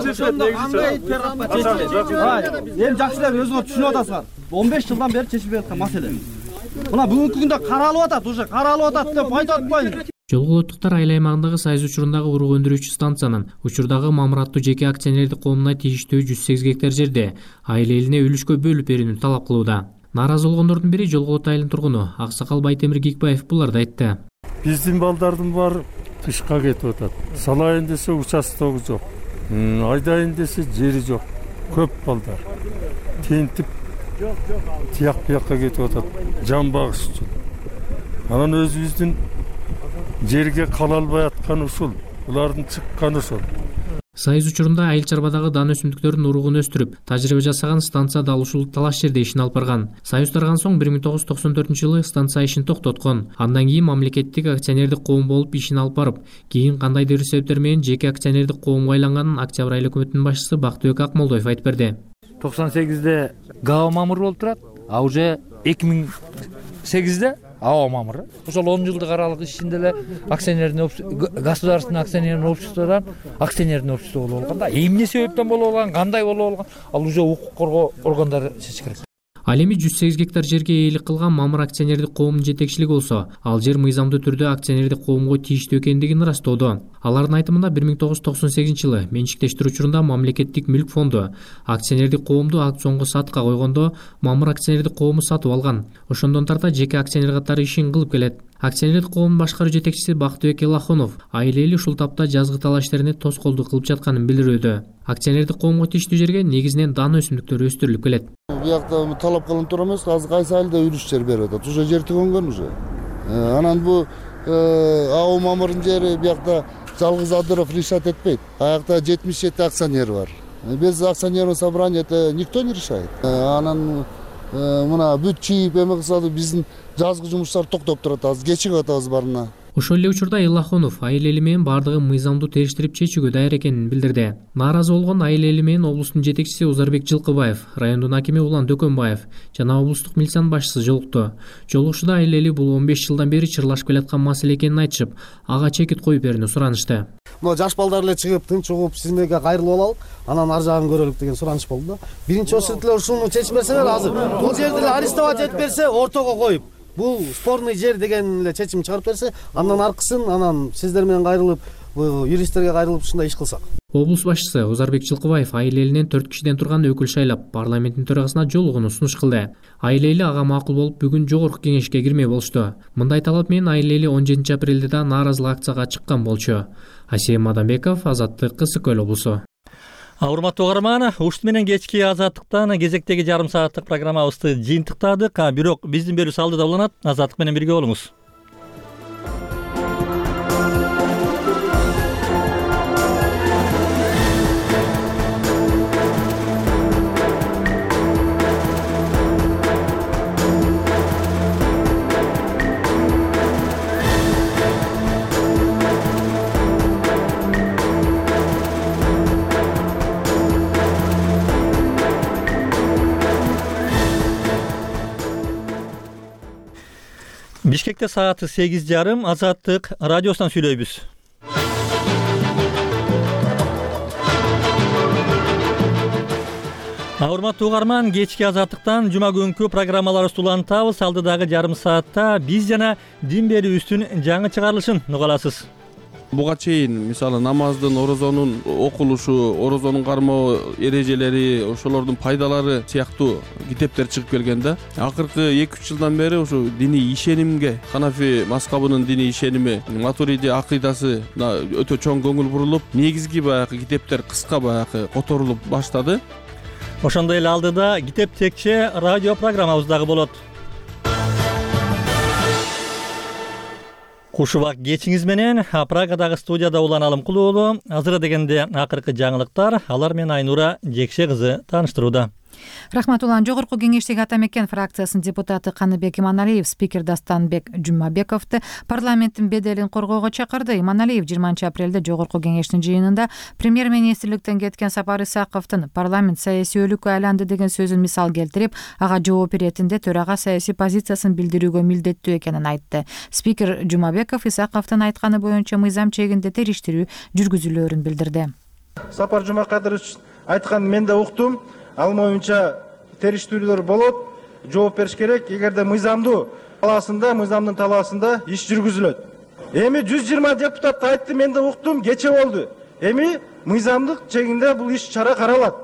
атат. Эми жакшы эле өзүңөр түшүнүп атасыңар. 15 жылдан бери чечилип жаткан маселе. Мына бүгүнкү күндө каралып атат, уже каралып атат деп айтып атпайбы? Жолголоттуктар айыл аймагындагы Сайыз учурундагы урук өндүрүүчү станциянын учурдагы Мамыр аттуу жеке акционердик коомуна тийиштүү 108 гектар жерде айыл элине үлүшкө бөлүп берүүнү талап кылууда. Нааразы болгондордун бири Жолголот айылынын тургуну Аксакал Байтемир Гикбаев буларды айтты. Биздин балдардын баары тышка кетип атат. Салайын десе участогу жок. Айдайын десе жери жок. Көп балдар. Тентип тияк бияка кетип атат. Жан багыш үчүн. Анан өзүбүздүн жерге кала албай аткан ушул, булардын чыкканы ошол. Сайыз учурунда айыл чарбадагы дан өсүмдүктөрдүн уругун өстүрүп, тажрыйба жасаган станция дал ушул талаш жерде ишин алып барган. Сайыз тарган соң 1994-жылы станция ишин токтоткон. Андан кийин мамлекеттик акционердик коом болуп ишин алып барып, кийин кандайдыр себептер менен жеке акционердик коомго айланганын Октябрь айыл өкмөтүнүн башчысы Бактыбек Акмолдоев айтып берди. 98-де ГАО мамыр болуп турат, а уже 2008-де АО мамыр. Ошол 10 жылдык аралык ичинде эле государственный акционерный обществодан акционерный общество болуп алганда, эмне себептен болуп алган, кандай болуп алган, ал уже укук коргоо органдары чечиш керек. Ал эми 108 гектар жерге ээлик кылган Мамыр акционердик коомунун жетекчилиги болсо, ал жер мыйзамдуу түрдө акционердик коомго тийиштүү экендигин ырастоодо. Алардын айтымында 1998-жылы менчиктештирүү учурунда мамлекеттик мүлк фонду акционердик коомду аукционго сатка койгондо Мамыр акционердик коому сатып алган. Ошондон тарта жеке акционер катары ишин кылып келет. Акционердик коомдун башкаруу жетекчиси Бактыбек Элахонов айыл эли ушул тапта жазгы талаш иштерине тоскоолдук кылып жатканын билдирүүдө. Акционердик коомго тийиштүү жерге негизинен дан өсүмдүктөрү өстүрүлүп келет. Биякта талап кылынып тур эмес, азыр кайсы айылда үлүш жер берип атат. Уже жер түгөнгөн уже. Анан бу АО Мамырдын жери биякта жалгыз Адыров решать этпейт. Аякта 77 акционер бар. Без акционерного собрания это никто не решает. Анан мына бүт чийип эме кылса биздин жазгы жумуштар токтоп турат, азыр кечигип атабыз барына. Ошол эле учурда Элахонов айыл эли менен бардыгын мыйзамдуу териштирип чечүүгө даяр экенин билдирди. Нааразы болгон айыл эли менен облустун жетекчиси Узарбек Жылкыбаев, райондун акими Улан Дөкөнбаев жана облустук милициянын башчысы жолукту. Жолугушууда айыл эли бул 15 жылдан бери чырлашып келаткан маселе экенин айтышып, ага чекит коюп берүүнү суранышты. Мына жаш балдар эле чыгып, тынч угуп, сизмеге кайрылып алалык, анан ар жагын көрөлүк деген сураныш болду да. Биринчи очередь ушуну чечип берсеңер азыр. Бул жерди эле арестовать этип берсе, ортого коюп, бул спорный жер деген эле чечим чыгарып берсе, андан аркысын анан сиздер менен кайрылып, юристтерге кайрылып ушундай иш кылсак. Облус башчысы Узарбек Жылкыбаев айыл элинен 4 кишиден турган өкүл шайлап, парламенттин төрагасына жолугууну сунуш кылды. Айыл эли ага макул болуп, бүгүн жогорку кеңешке кирмей болушту. Мындай талап менен айыл эли 17 апрелде да нааразылык акцияга чыккан болчу. Асем Мадамбеков, Азаттык, Кысыкөл облусу. Урматтуу угарман, ушт менен кечки Азаттыктан кезектеги жарым сааттык программабызды жыйынтыктадык. Бирок биздин берүүбүз алдыда уланат. Азаттык менен бирге болуңуз. Бишкекте сааты 8:30. Азаттык радиосунан сүйлөйбүз. Урматтуу угарман, кечки Азаттыктан жума күнкү программаларыбызды улантабыз. Алдыдагы жарым саатта биз жана дин берүүбүздүн жаңы чыгарылышын угаласыз. Буга чейин мисалы намаздын, орозонун окулушу, орозонун кармоо эрежелери, ошолордун пайдалары сыяктуу китептер чыгып келген да. Акыркы 2-3 жылдан бери ушу диний ишенимге, Ханафи мазхабынын диний ишеними, Матуриди акыйдасы өтө чоң көңүл бурулуп, негизги баягы китептер кыска баягы которулуп баштады. Ошондой эле алдыда китеп текче радио программабыз дагы болот. Кушубак кечиңиз менен Прагадагы студияда Улан Алымкулуу уулу. Азыр дегенде акыркы жаңылыктар, алар менен Айнура Жекше кызы тааныштырууда. Рахмат Улан. Жогорку кеңештеги Ата Мекен фракциясынын депутаты Каныбек Иманалиев спикер Дастанбек Жумабековду парламенттин беделин коргоого чакырды. Иманалиев 20 апрелде жогорку кеңештин жыйынында премьер-министрликтен кеткен Сапар Исаковдун парламент саясий өлүккө айланды деген сөзүн мисал келтирип, ага жооп беретинде төрага саясий позициясын билдирүүгө милдеттүү экенин айтты. Спикер Жумабеков Исаковдун айтканы боюнча мыйзам чегинде териштирүү жүргүзүлөөрүн билдирди. Сапар Жумакадырович айтканын мен да уктум. Ал моюнча териштирүүлөр болот, жооп бериш керек. Эгерде мыйзамдын талаасында иш жүргүзүлөт. Эми 120 депутат айтты, мен да уктум, кече болду. Эми мыйзамдык чегинде бул иш чара каралат.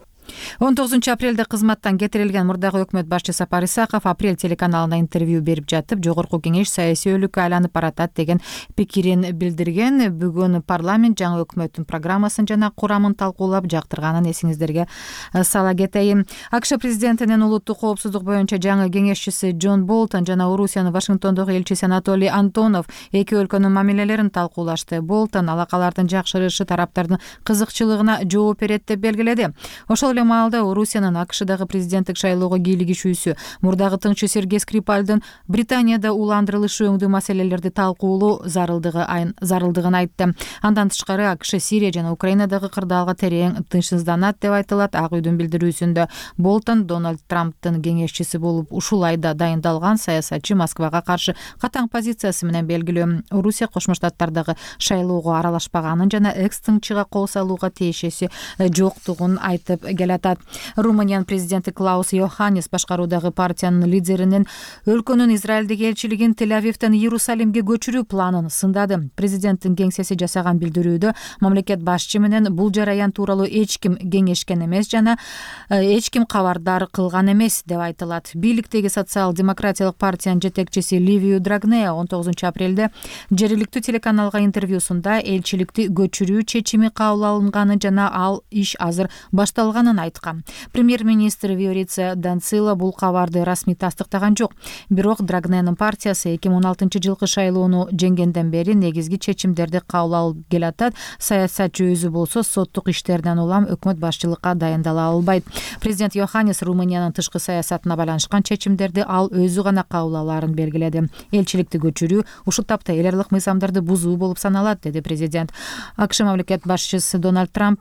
19 апрелде кызматтан кетирилген мурдагы өкмөт башчы Сапар Исаков Апрель телеканалына интервью берип жатып, жогорку кеңеш саясий өлүккө айланып баратат деген пикирин билдирген. Бүгүн парламент жаңы өкмөттүн программасын жана курамын талкуулап жактырганын эсиңиздерге сала кетейин. АКШ президентинин улуттук коопсуздук боюнча жаңы кеңешчиси Джон Болтон жана Орусиянын Вашингтондогу элчиси Анатолий Антонов эки өлкөнүн мамилелерин талкуулашты. Болтон алакалардын жакшырышы тараптардын кызыкчылыгына жооп берет деп белгиледи. Ошол эле маалда Орусиянын АКШдагы президенттик шайлоого кийлигишүүсү, мурдагы тыңчы Сергей Скрипальдын Британияда уландырылышы өңдүү маселелерди талкуулоо зарылдыгын айтты. Андан тышкары АКШ Сирия жана Украинадагы кырдаалга терең тынчсызданат деп айтылат. Ак үйдүн билдирүүсүндө Болтон Дональд Трамптын кеңешчиси болуп ушул айда дайындалган саясатчы Москвага каршы катаң позициясы менен белгилүү. Орусия Кошмо Штаттардагы шайлоого аралашпаганын жана экс-тыңчыга кол салууга тиешеси жоктугун айтып келатат. Румыниянын президенти Клаус Йоханнис башкаруудагы партиянын лидеринин өлкөнүн Израилдеги элчилигин Тель-Авивден Иерусалимге көчүрүү планын сындады. Президенттин кеңсеси жасаган билдирүүдө мамлекет башчы менен бул жараян тууралуу эч ким кеңешкен эмес жана эч ким кабардар кылган эмес деп айтылат. Бийликтеги социал-демократиялык партиянын жетекчиси Ливию Драгнея 19 апрелде жергиликтүү телеканалга интервьюсунда элчиликти көчүрүү чечими кабыл алынганы жана ал иш азыр башталганын айткан. Премьер-министр Виорица Данцила бул кабарды расмий тастыктаган жок. Бирок Драгненин партиясы 2016 жылкы шайлоону жеңгенден бери негизги чечимдерди кабыл алып келатат. Саясатчы өзү болсо соттук иштерден улам өкмөт башчылыкка дайындала албайт. Президент Йоханнис Румыниянын тышкы саясатына байланышкан чечимдерди ал өзү гана кабыл алаарын белгиледи. Элчиликти көчүрүү ушул тапта эл аралык мыйзамдарды бузуу болуп саналат, деди президент. АКШ мамлекет башчысы Дональд Трамп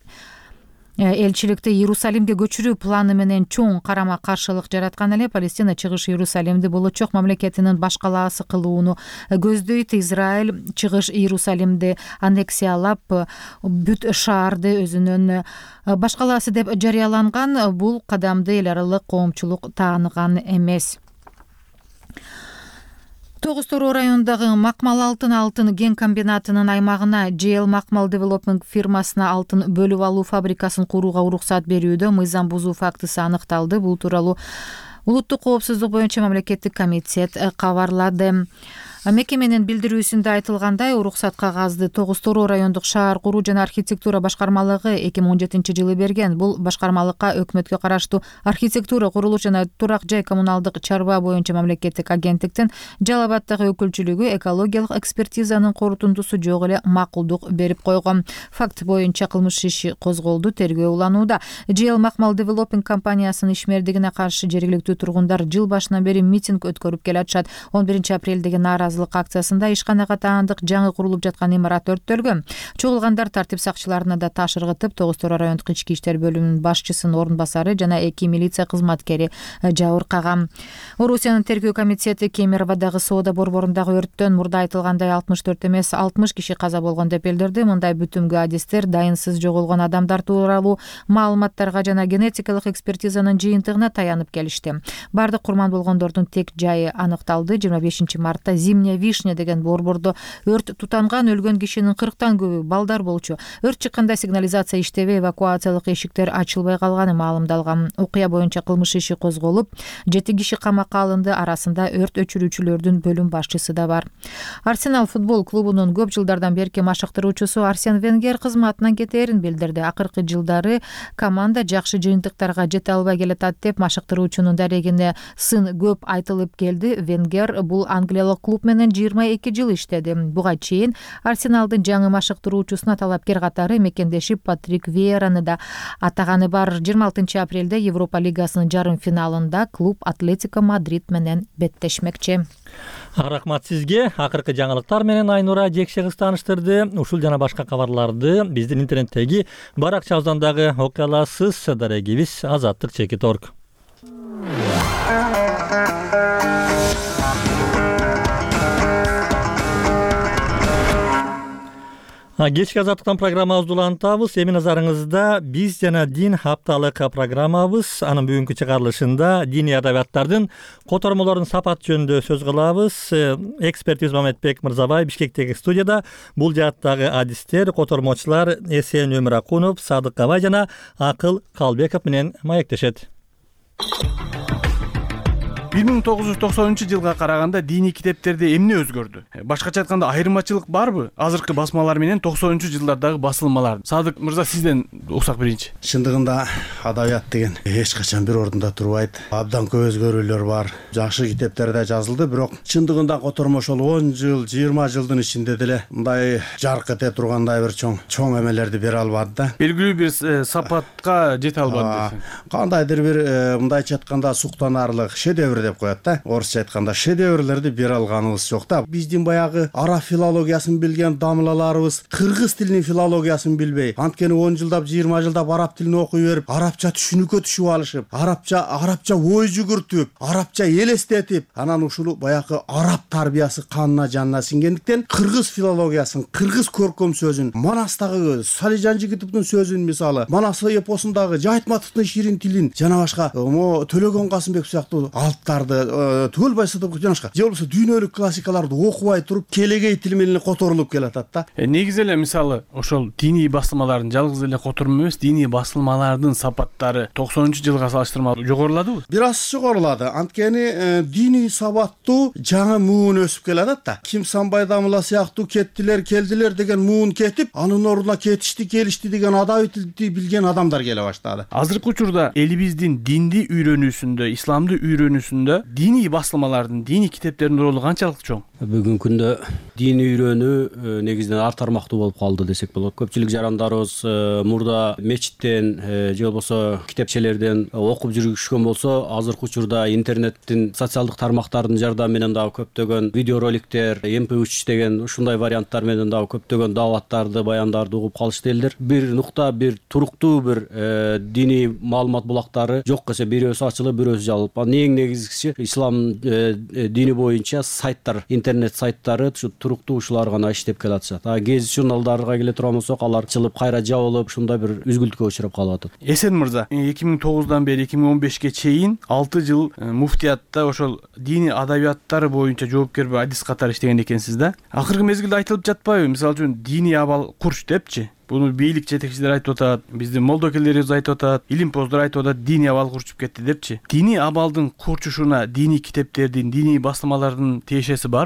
элчиликти Иерусалимге көчүрүү планы менен чоң карама каршылык жараткан эле Палестина чыгыш Иерусалимди болочок мамлекетинин баш калаасы кылууну көздөйт. Израиль чыгыш Иерусалимди аннексиялап бүт шаарды өзүнүн баш калаасы деп жарыяланган. Бул кадамды эл аралык коомчулук тааныган эмес. Тогуз Тороо районундагы Макмал алтын кен комбинатынын аймагына JL Макмал Development фирмасына алтын бөлүп алуу фабрикасын курууга уруксат берүүдө мыйзам бузуу фактысы аныкталды. Бул тууралуу улуттук коопсуздук боюнча мамлекеттик комитет кабарлады. Мекеменин билдирүүсүндө айтылгандай, уруксат кагазды Тогуз-Тороо райондук шаар куруу жана архитектура башкармалыгы 2017-жылы берген. Бул башкармалыкка өкмөткө караштуу архитектура, курулуш жана турак жай коммуналдык чарба боюнча мамлекеттик агенттиктин Жалал Абаддагы өкүлчүлүгү экологиялык экспертизанын корутундусу жок эле макулдук берип койгон. Факт боюнча кылмыш иши козголду, тергөө уланууда. GL Макмал Developing компаниясынын ишмердигине каршы жергиликтүү тургундар жыл башынан бери митинг өткөрүп келатышат. 11 апрелдеги нааразылык акциясында ишканага таандык жаңы курулуп жаткан имарат өрттөлгөн. Чогулгандар тартип сакчыларына да таш ыргытып, Тогуз-Тороо райондук ички иштер бөлүмүнүн башчысынын орун басары жана 2 милиция кызматкери жабыркаган. Орусиянын тергөө комитети Кемероводагы соода борборундагы өрттөн мурда айтылгандай 64 эмес 60 киши каза болгон деп билдирди. Мындай бүтүмгө адистер дайынсыз жоголгон адамдар тууралуу маалыматтарга жана генетикалык экспертизанын жыйынтыгына таянып келишти. Бардык курман болгондордун тек жайы аныкталды. 25 мартта Зимняя Вишня деген борбордо өрт тутанган, өлгөн кишинин 40тан көбү балдар болчу. Өрт чыкканда сигнализация иштебей, эвакуациялык эшиктер ачылбай калганы маалымдалган. Окуя боюнча кылмыш иши козголуп, 7 киши камакка алынды. Арасында өрт өчүрүүчүлөрдүн бөлүм башчысы да бар. Арсенал футбол клубунун көп жылдардан берки машыктыруучусу Арсен Венгер кызматынан кетээрин билдирди. Акыркы жылдары команда жакшы жыйынтыктарга жете албай келатат деп машыктыруучунун дарегине сын көп айтылып келди. Венгер бул англиялык клуб менен 22 жыл иштеди. Буга чейин Арсеналдын жаңы машыктыруучусуна талапкер катары мекендешип Патрик Вейераны да атаганы бар. 26 апрелде Европа лигасынын жарым финалында клуб Атлетико Мадрид менен беттешмекчи. Рахмат сизге. Акыркы жаңылыктар менен Айнура Жекше кыз тааныштырды. Ушул жана башка кабарларды биздин интернеттеги баракчабыздагы окуяларсыз дарегибиз azattik.org. Кечки азаттыктан программабызды улантабыз. Эми назарыңызда биз жана дин хапталык программабыз. Анын бүгүнкү чыгарылышында диний адабияттардын котормолорунун сапаты жөнүндө сөз кылабыз. Эксперт Мамедбек Мырзабай Бишкектеги студияда. Бул жааттагы адистер, котормочулар Эсен Өмүракунов, Садык Кабай жана Акыл Калбеков менен маектешет. 1990-жылга караганда диний китептерде эмне өзгөрдү? Башкача айтканда айырмачылык барбы? Азыркы басмалар менен 90-жылдардагы басылмалар. Садык мырза, сизден уксак берейинчи. Чындыгында адабият деген эч качан бир ордунда турбайт. Абдан көп өзгөрүүлөр бар. Жакшы китептерде жазылды, бирок чындыгында котормо ошол 10 жыл, 20 жылдын ичинде деле мындай жарк эте тургандай бир чоң эмелерди бере албады да. Белгилүү бир сапатка жете албады. Кандайдыр бир мындайча айтканда суктанарлык шедевр деп коет да. Орусча айтканда шедеврлерди бере алганыбыз жок да. Биздин баягы араб филологиясын билген дамлаларыбыз кыргыз тилинин филологиясын билбей, анткени 10 жылдап, 20 жылдап араб тилин окуй берип, арабча түшүнүккө түшүп алышып, арабча ой жүгүртүп, арабча элестетип, анан ушул баягы араб тарбиясы канына жанына сиңгендиктен кыргыз филологиясын, кыргыз көркөм сөзүн, Манастагы Салижан Жигитовдун сөзүн, мисалы, Манас эпосундагы Жайтматовдун ширин тилин жана башка Төлөгөн Касымбек сыяктуу алыптарды, Төлбай Сыдыков жана башка, же болбосо дүйнөлүк классикаларды окубай туруп келегей тил менен которулуп келатат да. Негизи эле мисалы ошол диний басылмалардын жалгыз эле котормо эмес, диний басылмалардын сапаттары 90-жылга салыштырмалуу жогоруладыбы? Бир аз жогорулады. Анткени диний сабаттуу жаңы муун өсүп келатат да. Ким Санбай Дамыла сыяктуу кеттилер, келдилер деген муун кетип, анын ордуна кетишти, келишти деген адаби тилди билген адамдар келе баштады. Азыркы учурда элибиздин динди үйрөнүүсүндө, исламды үйрөнүүсүндө диний басылмалардын, диний китептердин ролу канчалык чоң? Бүгүнкү күндө диний үйрөнүү негизинен ар тармактуу болуп калды десек болот. Көпчүлүк жарандарыбыз мурда мечиттен же болбосо китепчелерден окуп жүрүшкөн болсо, азыркы учурда интернеттин, социалдык тармактардын жардамы менен дагы көптөгөн видеороликтер, MP3 деген ушундай варианттар менен дагы көптөгөн дааваттарды, баяндарды угуп калышты элдер. Бир нукта, бир туруктуу бир диний маалымат булактары жок эсе, бирөөсү ачылып, бирөөсү жабылып. Эң негизгиси ислам дини боюнча сайттар, интернет сайттары туруктуу ушулар гана иштеп келатышат. Гезит журналдарга келе турган болсок, алар чылып, кайра жабылып, ушундай бир үзгүлтүккө учурап калып атат. Эсен мырза, 2009-дан бери 2015-ке чейин 6 жыл муфтиятта ошол диний адабияттары боюнча жоопкер адис катары иштеген экенсиз да. Акыркы мезгилде айтылып жатпайбы? Мисалы үчүн диний абал курч депчи. Буну бийлик жетекчилери айтып атат, биздин молдокелерибиз айтып атат, илимпоздор айтып атат, диний абал курчуп кетти депчи. Диний абалдын курчушуна диний китептердин, диний басылмалардын тиешеси барбы?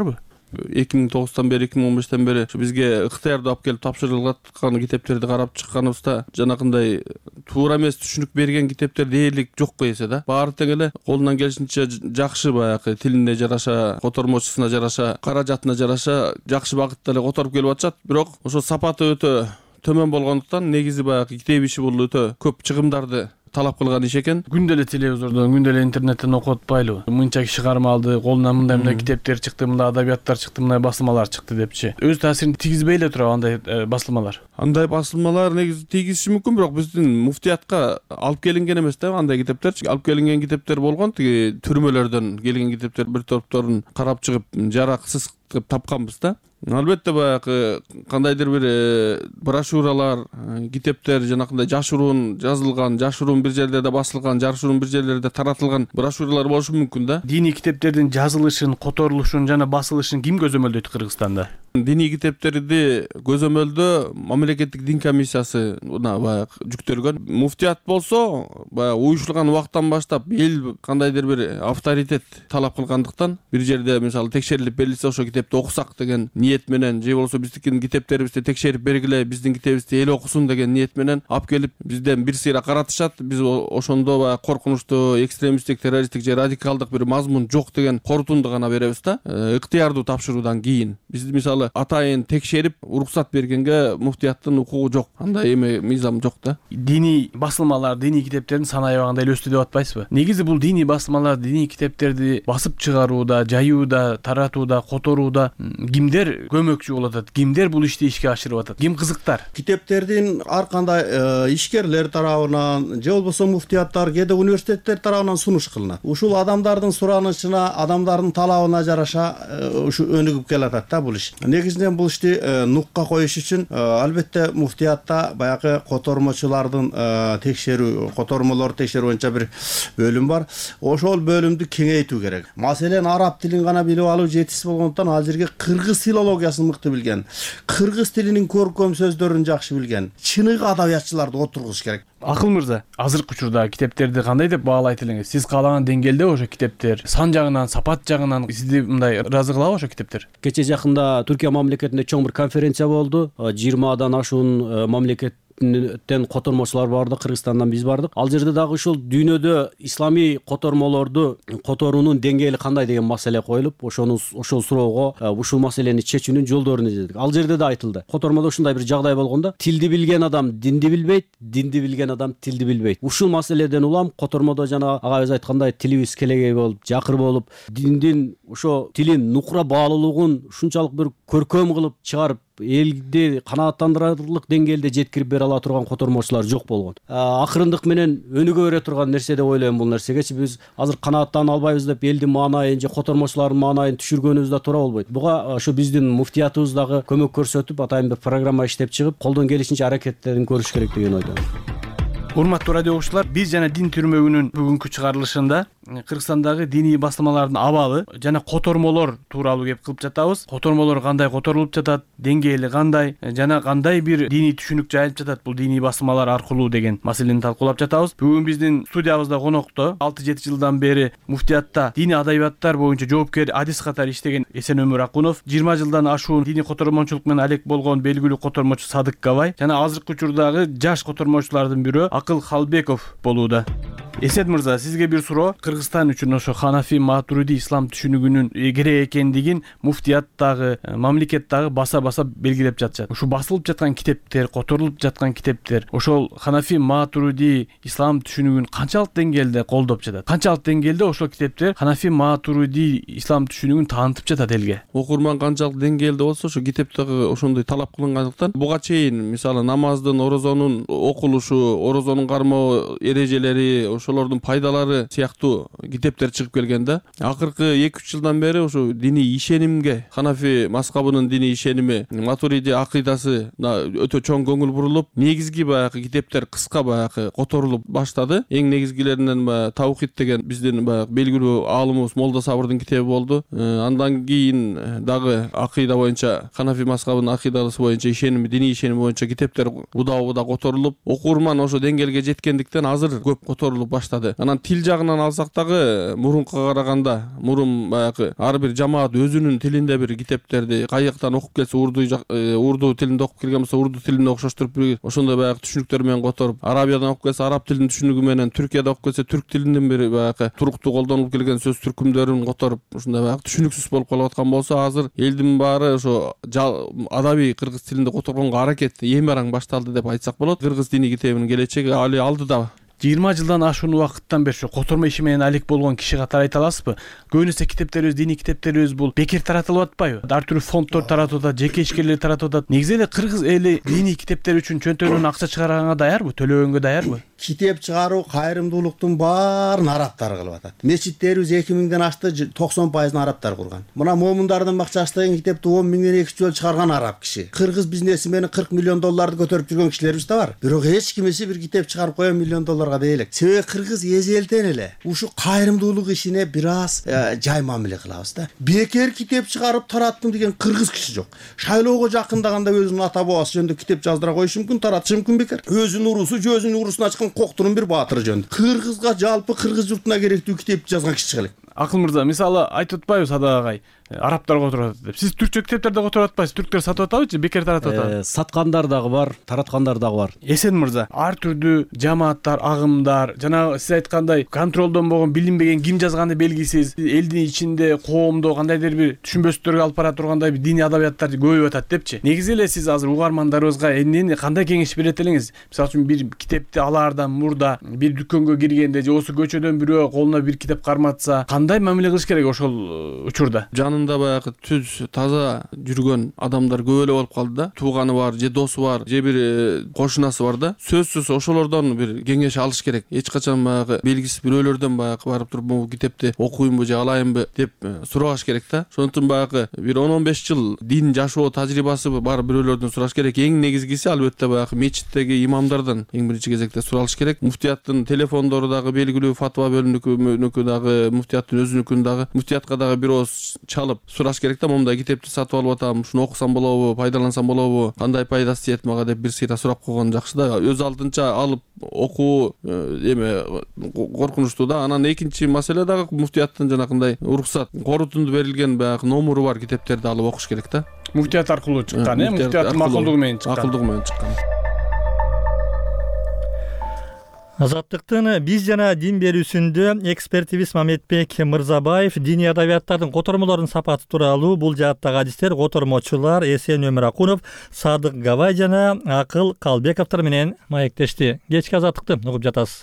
2009-тан бери 2015-тен бери бизге ыктыярдуу алып келип тапшырылган китептерди карап чыкканыбызда жанакындай туура эмес түшүнүк берген китептер дээрлик жокко эсе да. Баары тең эле колунан келишинче жакшы баягы тилине жараша, котормочусуна жараша, каражатына жараша жакшы багытта эле которуп келип атышат. Бирок ошо сапаты өтө төмөн болгондуктан негизи баягы китеп иши бул өтө көп чыгымдарды талап кылган иш экен. Күндө эле телевизордон, күндө эле интернеттен окуп атпайлыбы? Мынча киши кармалды, колунан мындай китептер чыкты, мындай адабияттар чыкты, мындай басылмалар чыкты депчи. Өз таасирин тийгизбей эле турабы андай басылмалар? Андай басылмалар негизи тийгизиши мүмкүн, бирок биздин муфтиятка алып келинген эмес да андай китептер. Алып келинген китептер болгон, тиги түрмөлөрдөн келген китептер бир топторун карап чыгып жараксыз кылып тапканбыз да. Албетте баягы кандайдыр бир брошюралар, китептер жанакындай жашыруун жазылган, жашыруун бир жерлерде басылган, жашыруун бир жерлерде таратылган брошюралар болушу мүмкүн да. Диний китептердин жазылышын, которулушун жана басылышын ким көзөмөлдөйт Кыргызстанда? Диний китептерди көзөмөлдөө мамлекеттик дин комиссиясы баягы жүктөлгөн. Муфтият болсо баягы уюшулган убактан баштап эл кандайдыр бир авторитет талап кылгандыктан бир жерде мисалы текшерилип берилсе ошо китепти окусак деген ниет менен, же болбосо биздикин китептерибизди текшерип бергиле, биздин китебибизди эл окусун деген ниет менен алып келип бизден бир сыйра каратышат. Биз ошондо баягы коркунучтуу, экстремисттик, террористтик же радикалдык бир мазмун жок деген корутунду гана беребиз да. Ыктыярдуу тапшыруудан кийин биз мисалы атайын текшерип уруксат бергенге муфтияттын укугу жок. Андай эме мыйзам жок да. Диний басылмалар, диний китептердин саны аябагында эле өстү деп атпайсызбы? Негизи бул диний басылмалар, диний китептерди басып чыгарууда, жаюуда, таратууда, которууда кимдер көмөкчү болуп атат? Кимдер бул ишти ишке ашырып атат? Ким кызыктар? Китептердин ар кандай ишкерлер тарабынан же болбосо муфтияттар, кээде университеттер тарабынан сунуш кылынат. Ушул адамдардын суранычына, адамдардын талабына жараша ушу өнүгүп келатат да бул иш. Негизинен бул ишти нукка коюш үчүн албетте муфтиятта баягы котормочулардын текшерүү, котормолорду текшерүү боюнча бир бөлүм бар. Ошол бөлүмдү кеңейтүү керек. Маселен араб тилин гана билип алуу жетишсиз болгондуктан ал жерге кыргыз филологиясын мыкты билген, кыргыз тилинин көркөм сөздөрүн жакшы билген чыныгы адабиятчыларды отургуш керек. Акыл мырза, азыркы учурда китептерди кандай деп баалайт элеңиз? Сиз каалаган деңгээлде ошо китептер сан жагынан, сапат жагынан сизди мындай ыраазы кылабы ошо китептер? Кече жакында Түркия мамлекетинде чоң бир конференция болду. 20 ашуун мамлекет котормочулар барды, Кыргызстандан биз бардык. Ал жерде дагы ушул дүйнөдө исламий котормолорду которуунун деңгээли кандай деген маселе коюлуп, ошол суроого ушул маселени чечүүнүн жолдорун издедик. Ал жерде да айтылды. Котормодо ушундай бир жагдай болгондо, тилди билген адам динди билбейт, динди билген адам тилди билбейт. Ушул маселеден улам котормодо жана агайыбыз айткандай тилибиз келегей болуп, жакыр болуп, диндин ошо тилин нукура баалуулугун ушунчалык бир көркөм кылып чыгарып элди канааттандырарлык деңгээлде жеткирип бере ала турган котормочулар жок болгон. Акырындык менен өнүгө бере турган нерсе деп ойлойм бул нерсегечи. Биз азыр канааттана албайбыз деп элдин маанайын же котормочулардын маанайын түшүргөнүбүз да туура болбойт. Буга ошо биздин муфтиятыбыз дагы көмөк көрсөтүп, атайын бир программа иштеп чыгып, колдон келишинче аракеттерин көрүш керек деген ойдомун. Урматтуу радио окуучулар, биз жана дин түрмөгүнүн бүгүнкү чыгарылышында Кыргызстандагы диний басылмалардын абалы жана котормолор тууралуу кеп кылып жатабыз. Котормолор кандай которулуп жатат, деңгээли кандай жана кандай бир диний түшүнүк жайылып жатат бул диний басылмалар аркылуу деген маселени талкуулап жатабыз. Бүгүн биздин студиябызда конокто 6-7 жылдан бери муфтиятта диний адабияттар боюнча жоопкер адис катары иштеген Эсенөмүр Акунов, 20 жылдан ашуун диний котормочулук менен алек болгон белгилүү котормочу Садык Кабай жана азыркы учурдагы жаш котормочулардын бирөө Акыл Халбеков болууда. Эсет мырза, сизге бир суроо. Кыргызстан үчүн ошо Ханафи Матуриди ислам түшүнүгүнүн керек экендигин муфтияттагы, мамлекеттагы баса-баса белгилеп жатышат. Ушу басылып жаткан китептер, которулуп жаткан китептер ошол Ханафи Матуриди ислам түшүнүгүн канчалык деңгээлде колдоп жатат? Канчалык деңгээлде ошол китептер Ханафи Матуриди ислам түшүнүгүн таанытып жатат элге? Окурман канчалык деңгээлде болсо, ошо китептеги ошондой талап кылынгандыктан буга чейин мисалы намаздын, орозонун окулушу, орозонун кармоо эрежелери, ошолордун пайдалары сыяктуу китептер чыгып келген да. Акыркы 2-3 жылдан бери ошо диний ишенимге, Ханафи мазхабынын диний ишеними, Матуриди акыйдасы өтө чоң көңүл бурулуп, негизги баягы китептер кыска баягы которулуп баштады. Эң негизгилеринен Таухид деген биздин баягы белгилүү аалымыбыз Молда Сабырдын китеби болду. Андан кийин дагы акыйда боюнча, Ханафи мазхабынын акыйдасы боюнча ишеними, диний ишеними боюнча китептер удаа которулуп, окурман ошо деңгээлге жеткендиктен азыр көп которулуп баштады. Анан тил жагынан алсак дагы мурункуга караганда мурун баягы ар бир жамаат өзүнүн тилинде бир китептерди каяктан окуп келсе урду тилинде окуп келген болсо урду тилинде окшоштуруп ошондой баягы түшүнүктөр менен которуп, арабиядан окуп келсе араб тилинин түшүнүгү менен, түркияда окуп келсе түрк тилинин бир баягы туруктуу колдонулуп келген сөз түркүмдөрүн которуп ушундай баягы түшүнүксүз болуп калып аткан болсо, азыр элдин баары ошо адабий кыргыз тилинде которгонго аракет эми араң башталды деп айтсак болот. Кыргыз диний китебинин келечеги али алдыда. 20 жылдан ашуун убакыттан бери котормо иши менен алек болгон киши катары айта аласызбы? Көбүнесе китептерибиз, диний китептерибиз бул бекер таратылып атпайбы? Ар түрдүү фонддор таратып атат, жеке ишкерлер таратып атат. Негизи эле кыргыз эли диний китептер үчүн чөнтөгүнөн акча чыгарганга даярбы? Төлөгөнгө даярбы? Китеп чыгаруу кайрымдуулуктун баарын арабтар кылып атат. Мечиттерибиз 2000ден ашты, 90% арабтар курган. Мына момундардын бакчасы деген китепти 10 миңден 2 жол чыгарган араб киши. Кыргыз бизнесмени 40 миллион долларды көтөрүп жүргөн кишилерибиз да бар. Бирок эч кимиси бир китеп чыгарып койгон миллион долларга да элек. Себеби кыргыз эзелтен эле ушу кайрымдуулук ишине бир аз жай мамиле кылабыз да. Бекер китеп чыгарып тараттым деген кыргыз киши жок. Шайлоого жакындаганда өзүнүн ата бабасы жөнүндө китеп жаздыра коюшу мүмкүн, таратышы мүмкүн бекер. Өзүнүн урусу же өзүнүн урусуна чыккан коктунун бир баатыры жөнүндө. Кыргызга жалпы кыргыз журтуна керектүү китепти жазган киши чыга элек. Акыл мырза, мисалы айтып атпайбыз Садак агай, арабтар которуп атат деп. Сиз түркчө китептерди которуп атпайсыз, түрктөр сатып атабы, бекер таратып атабы? Саткандар дагы бар, тараткандар дагы бар. Эсен мырза, ар түрдүү жамааттар, агымдар, жана сиз айткандай контролдонбогон, билинбеген ким жазганы белгисиз, элдин ичинде, коомдо кандайдыр бир түшүнбөстүктөргө алып бара тургандай бир диний адабияттар көбөйүп атат депчи. Негизи эле сиз азыр угармандарыбызга эмнени кандай кеңеш берет элеңиз? Мисалы үчүн бир китепти алаардан мурда бир дүкөнгө киргенде же осы көчөдөн бирөө колуна бир китеп карматса, кандай мамиле кылыш керек ошол учурда? Жанында баягы түз таза жүргөн адамдар көп эле болуп калды да. Тууганы бар, же досу бар, же бир кошунасы бар да. Сөзсүз ошолордон бир кеңеш алыш керек. Эч качан баягы белгисиз бирөөлөрдөн баягы барып туруп бул китепти окуймбу же алайынбы деп сураш керек да. Ошондуктан баягы бир 10-15 жыл дин жашоо тажрыйбасы бар бирөөлөрдөн сураш керек. Эң негизгиси албетте баягы мечиттеги имамдардан эң биринчи кезекте суралыш керек. Муфтияттын телефондору дагы белгилүү, фатва бөлүмүнүкү дагы, муфтияттын өзүнүкүн дагы, муфтиятка дагы бир ооз чалып сураш керек да. Момундай китепти сатып алып атам, ушуну окусам болобу, пайдалансам болобу, кандай пайдасы тиет мага деп бир сыйра сурап койгон жакшы да. Өз алдынча алып окуу эме коркунучтуу да. Анан экинчи маселе дагы муфтияттын жанакындай уруксат, корутунду берилген баягы номуру бар китептерди алып окуш керек да. Муфтият аркылуу чыккан, муфтияттын макулдугу менен чыккан. Акылдыгы менен чыккан. Азаттыктын биз жана дин берүүсүндө экспертибиз Мамедбек Мырзабаев диний адабияттардын котормолорунун сапаты тууралуу бул жааттагы адистер котормочулар Эсен Өмүракунов, Садык Гавай жана Акыл Калбековдор менен маектешти. Кечки азаттыкты угуп жатасыз.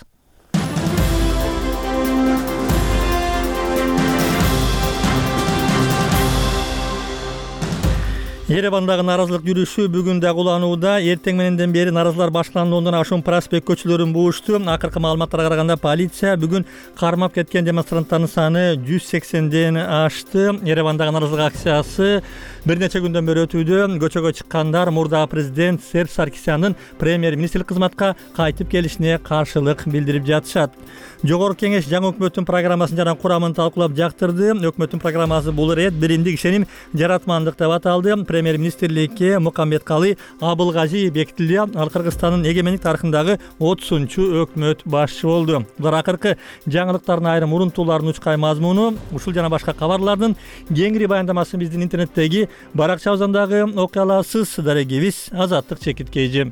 Еревандагы наразылык жүрүшү бүгүн да уланууда. Эртең мененден бери наразылар башталгандан ашуун проспект көчөлөрүн буушту. Акыркы маалыматтарга караганда полиция бүгүн кармап кеткен демонстранттардын саны 180ден ашты. Еревандагы наразылык акциясы бир нече күндөн бери өтүүдө. Көчөгө чыккандар мурда президент Серж Саркисяндын премьер-министрлик кызматка кайтып келишине каршылык билдирип жатышат. Жогорку кеңеш жаңы өкмөттүн программасын жана курамын талкуулап жактырды. Өкмөттүн программасы бул ирет биримдик ишеним жаратмандык деп аталды. Премьер-министрликке Мукаммедкалый Абылгажи бекитилди. Ал Кыргызстандын эгемендик тарыхындагы 30-чу өкмөт башчы болду. Булар акыркы жаңылыктардын айрым урунтууларын учкай мазмуну, ушул жана башка кабарлардын кеңири баяндамасын биздин интернеттеги баракчабыздагы окуяларсыз дарегибиз Азаттык Чекиткейжи.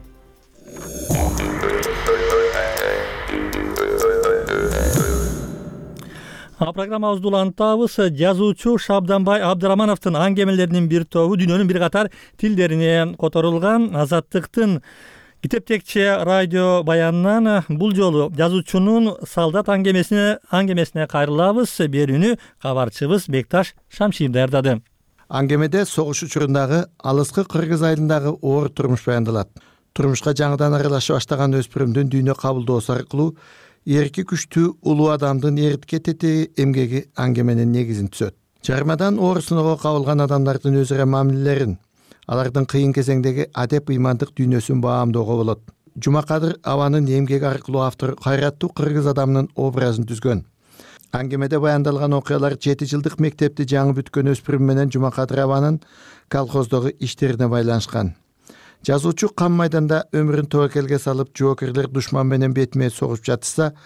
Программабызды улантабыз. Жазуучу Шабданбай Абдырамановдун аңгемелеринин бир тобу дүйнөнүн бир катар тилдерине которулган. Азаттыктын китептекче радио баянынан бул жолу жазуучунун солдат аңгемесине кайрылабыз. Берүүнү кабарчыбыз Бекташ Шамшиев даярдады. Аңгемеде согуш учурундагы алыскы Кыргыз айылындагы оор турмуш баяндалат. Турмушка жаңыдан аралаша баштаган өспүрүмдүн дүйнө кабылдоосу аркылуу эрки күчтүү улуу адамдын эритке тетеги эмгеги аңгеменин негизин түзөт. Жармадан оор сыноо кабылган адамдардын өз ара мамилелерин, алардын кыйын кезеңдеги адеп ыймандык дүйнөсүн баамдоого болот. Жумакадыр Абанын эмгеги аркылуу автор кайраттуу кыргыз адамынын образын түзгөн. Аңгемеде баяндалган окуялар 7 жылдык мектепти жаңы бүткөн өспүрүм менен Жумакадыр Абанын колхоздогу иштерине байланышкан. Жазуучу кам майданда өмүрүн тобокелге салып, жоокерлер душман менен бетме согушуп жатышса,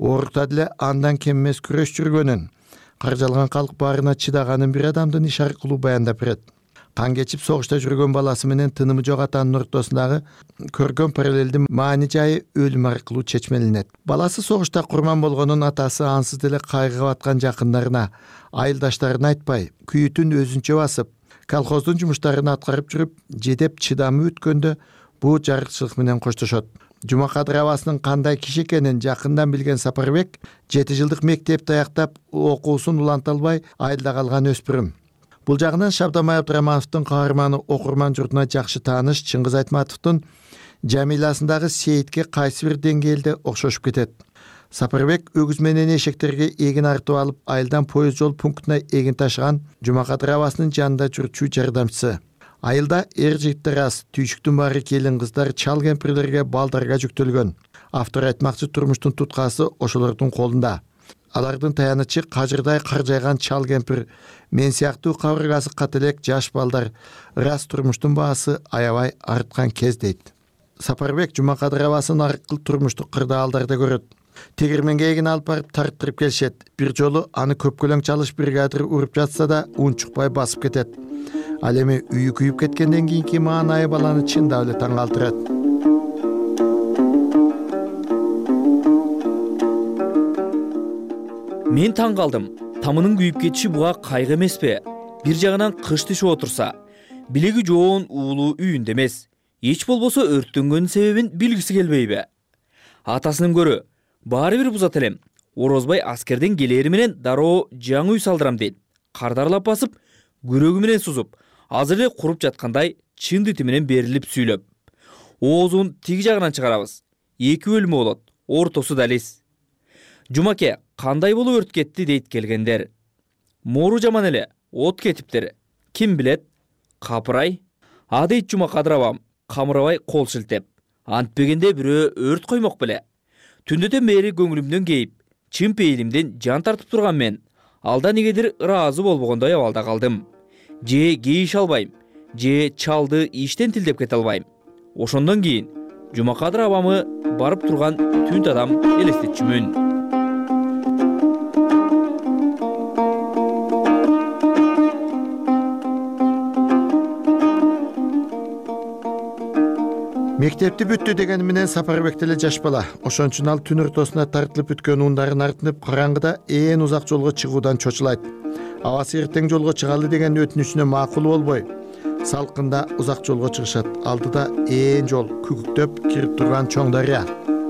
оорукта деле андан кем эмес күрөш жүргөнүн, каржалган калк баарына чыдаганын бир адамдын иш аркылуу баяндап берет. Кан кечип согушта жүргөн баласы менен тынымы жок атанын ортосундагы көргөн параллелдин маани жайы өлүм аркылуу чечмеленет. Баласы согушта курман болгонун атасы ансыз деле кайгыга баткан жакындарына, айылдаштарына айтпай, күйүтүн өзүнчө басып, колхоздун жумуштарын аткарып жүрүп, жедеп чыдамы өткөндө бул жарыкчылык менен коштошот. Жумакадыр абасынын кандай киши экенин жакындан билген Сапарбек 7 жылдык мектепти аяктап, окуусун уланта албай айылда калган өспүрүм. Бул жагынан Шабдамай Абдырамановдун каарманы окурман журтуна жакшы тааныш Чыңгыз Айтматовдун жамиласындагы Сейитке кайсы бир деңгээлде окшошуп кетет. Сапарбек өгүз менен эшектерге эгин артып алып, айылдан поезд жол пунктуна эгин ташыган Жумакадыр абасынын жанында жүрчү жардамчысы. Айылда эр жигиттер аз, түйшүктүн баары келин кыздар, чал кемпирлерге, балдарга жүктөлгөн. Автор айтмакчы турмуштун туткасы ошолордун колунда. Алардын таянычы кажырдай каржайган чал кемпир, мен сыяктуу кабыргасы кателек жаш балдар, рас турмуштун баасы аябай арткан кез дейт. Сапарбек Жумакадыр абасын аркыл турмуштук кырдаалдарда көрөт. Тегирменге эгин алып барып тарттырып келишет. Бир жолу аны көпкөлөң чалыш бригадир уруп жатса да унчукпай басып кетет. Ал эми үйү күйүп кеткенден кийинки маанайы баланы чындап эле таң калтырат. Мен таң калдым. Тамынын күйүп кетиши буга кайгы эмеспи? Бир жагынан кыш түшүп отурса, билеги жоон уулу үйүндө эмес. Эч болбосо өрттөнгөн себебин билгиси келбейби? Атасынын көрү, баары бир бузат элем. Орозбай аскерден келери менен дароо жаңы үй салдырам дейт. Кардарлап басып, күрөгү менен сузуп, азыр эле куруп жаткандай чын дити менен берилип сүйлөп. Оозун тиги жагынан чыгарабыз. 2 бөлмө болот, ортосу далис. Жумаке, кандай болуп өрт кетти дейт келгендер. Мору жаман эле, от кетиптир. Ким билет? Капырай. А дейт Жумакадыр абам, камырабай кол шилтеп. Антпегенде бирөө өрт коймок беле. Түндөтөн бери көңүлүмдөн кейип, чын пейилимден жан тартып турган мен. Алда негедир ыраазы болбогондой абалда калдым. Же кейиш албайм, же чалды иштен тилдеп кете албайм. Ошондон кийин Жумакадыр абамы барып турган түнт адам элестетчүмүн. Мектепти бүттү дегени менен Сапарбек деле жаш бала. Ошон үчүн ал түн ортосуна тартылып бүткөн ундарын артынып караңгыда ээн узак жолго чыгуудан чочулайт. Абасы эртең жолго чыгалы деген өтүнүчүнө макул болбой, салкында узак жолго чыгышат. Алдыда ээн жол күкүктөп кирип турган чоң дарыя.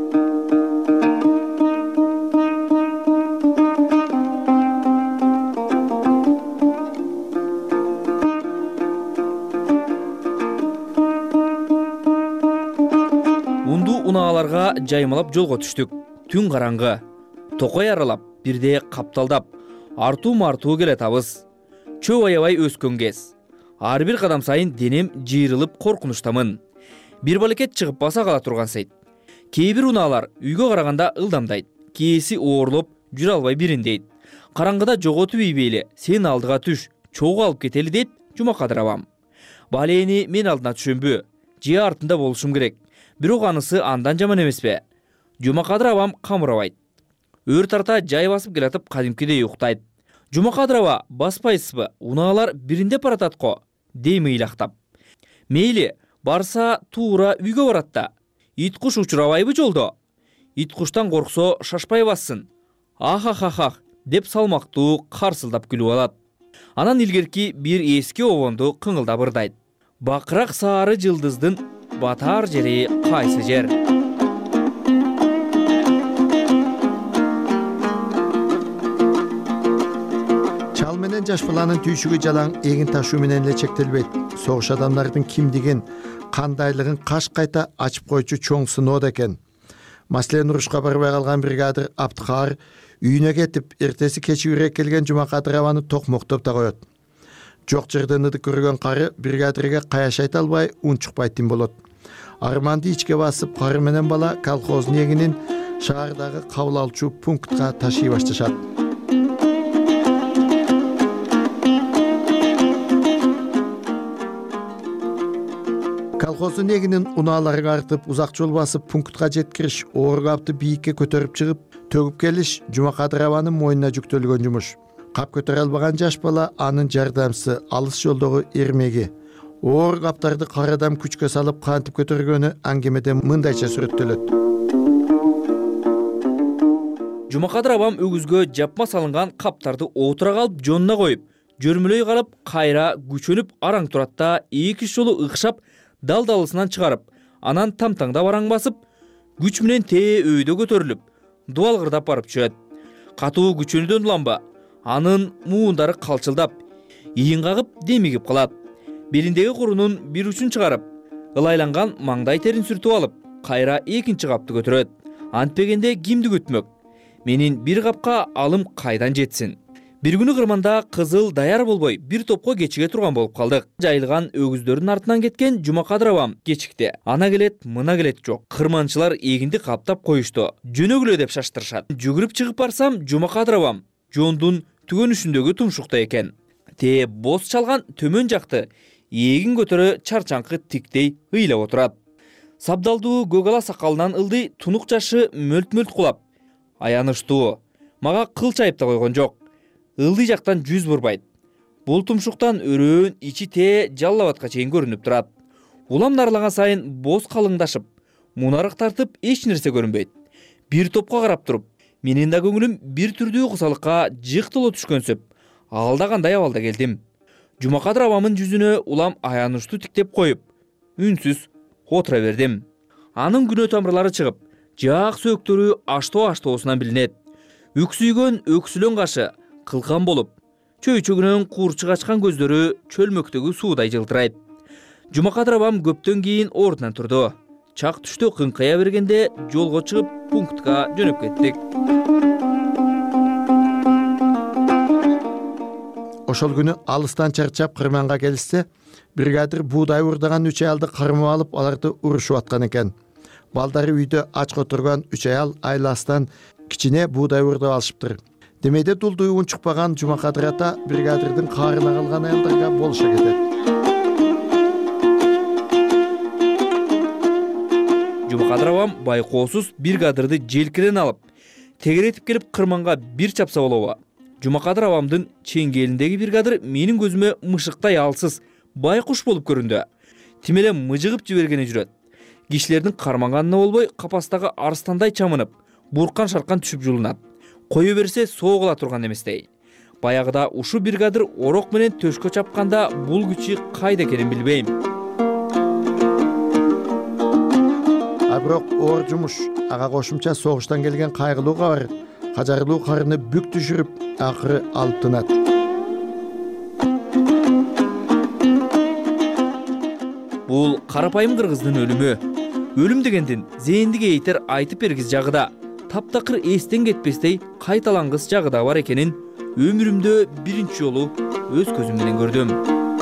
Унааларга жаймалап жолго түштүк. Түн караңгы. Токой аралап, бирде капталдап, артуу-мартуу келатабыз. Чөө аябай өскөн кез. Ар бир кадам сайын денем жыйрылып коркунучтамын. Бир балекет чыгып баса кала турган сейт. Кээ бир унаалар үйгө караганда ылдамдайт. Кээси оорлоп, жүрө албай бириндейт. Караңгыда жоготуп ийбейли, сен алдыга түш, чогуу алып кетели дейт Жумакадыр абам. Балени мен алдына түшөмбү? Же артында болушум керек. Бирок анысы андан жаман эмеспи? Жумакадыр абам камырабайт. Өр тарта жай басып келатып кадимкидей уктайт. Жумакадыр аба баспайсызбы? Унаалар биринде барататко, дейм ыйлактап. Мейли, барса туура үйгө барат да. Ит куш учурабайбы жолдо? Ит куштан корксо шашпай бассын. Ахахахах деп салмактуу карсылдап күлүп алат. Анан илгерки бир эски обонду кыңылдап ырдайт. Бакырак сары жылдыздын батар жери кайсы жер? Чал менен жаш баланын түйшүгү жалаң эгин ташуу менен эле чектелбейт. Согуш адамдардын кимдигин, кандайлыгын каш кайта ачып койчу чоң сыноо экен. Маселен урушка барбай калган бригадир Абдыкаар үйүнө кетип, эртеси кечүүрөөк келген Жумакадыр абаны токмоктоп да коет. Жок жерден ыдык көргөн кары бригадирге каяш айта албай унчукпайтын болот. Арманды ичке басып, кары менен бала колхоздун эгинин шаардагы кабыл алчу пунктка ташый башташат. Колхоздун эгинин унааларга артып, узак жол басып пунктка жеткириш, оор капты бийикке көтөрүп чыгып, төгүп келиш Жумакадыр абанын мойнуна жүктөлгөн жумуш. Кап көтөрө албаган жаш бала анын жардамчысы алыс жолдогу эрмеги оор каптарды карадам күчкө салып кантип көтөргөнү аңгемеде мындайча сүрөттөлөт. Жумакадыр абам өгүзгө жапма салынган каптарды отура калып жонуна коюп, жөрмөлөй калып, кайра күчөнүп араң турат да 2 жолу ыкшап дал-далысынан чыгарып, анан тамтаңдап араң басып, күч менен тээ өйдө көтөрүлүп, дубалгырдап барып чөт. Катуу күчөнүүдөн уланба, анын муундары калчылдап, ийин кагып, демигип калат. Белиндеги курунун бир учун чыгарып, ылайланган маңдай терин сүртүп алып, кайра экинчи капты көтөрөт. Антпегенде кимди күтмөк? Менин бир капка алым кайдан жетсин? Бир күнү кырманда кызыл даяр болбой, бир топко кечиге турган болуп калдык. Жайылган өгүздөрдүн артынан кеткен Жумакадыр абам кечикте. Ана келет, мына келет жок. Кырманчылар эгинди каптап коюшту. Жөнөгүлө деп шаштырышат. Жүгүрүп чыгып барсам, Жумакадыр абам жондун түгөнүшүндөгү тумшукта экен. Тээ боз чалган төмөн жакты эгин көтөрө чарчаңкы тиктей ыйлап отурат. Сабдалдуу көк ала сакалынан ылдый тунук жашы мөлт-мөлт кулап. Аянычтуу. Мага кыл чайып да койгон жок. Ылдый жактан жүз бурбайт. Бул тумшуктан өрөөн ичи тээ жаллабатка чейин көрүнүп турат. Улам нарлаган сайын боз калыңдашып, мунарык тартып эч нерсе көрүнбөйт. Бир топко карап туруп, менин да көңүлүм бир түрдүү кусалыкка жыктылы түшкөнсөп, алда кандай абалда келдим. Жумакадыр абамын жүзүнө улам аянычтуу тиктеп коюп, үнсүз отура бердим. Анын күнөө тамырлары чыгып, жаак сөөктөрү аштоо-аштоосунан билинет. Үксүйгөн өксүлөн кашы кылкан болуп, чөйчөгүнөн куурчу качкан көздөрү чөлмөктөгү суудай жылтырайт. Жумакадыр абам көптөн кийин ордунан турду. Чак түштө кыңкая бергенде жолго чыгып пунктка жөнөп кеттик. Ошол күнү алыстан чарчап кырманга келишсе, бригадир буудай урдаган 3 аялды кармап алып, аларды урушуп аткан экен. Балдары үйдө ач отурган 3 аял айластан кичине буудай урдап алышыптыр. Демейде дулдуйуун чукпаган Жумакадыр ата бригадирдин каарына калган аялдарга болуша кетет. Жумакадыр абам байкоосуз бригадирди желкеден алып, тегеретип келип кырманга бир чапса болобу. Жумакадыр абамдын чеңгелиндеги бригадир менин көзүмө мышыктай алсыз, байкуш болуп көрүндү. Тимеле мыжыгып жибергени жүрөт. Кишилердин карманганына болбой, капастагы арстандай чамынып, буркан шаркан түшүп жулунат. Кое берсе соогула турган эместей. Баягыда ушу бригадир орок менен төшкө чапканда бул күчү кайда экенин билбейм. Бирок оор жумуш, ага кошумча согуштан келген кайгылуу кабар, кажарылуу карыны бүк түшүрүп, акыры алып тынат. Бул карапайым кыргыздын өлүмү. Өлүм дегендин зээндиге эйтер айтып бергиз жагыда, таптакыр эстен кетпестей кайталангыс жагыда бар экенин өмүрүмдө биринчи жолу өз көзүм менен көрдүм.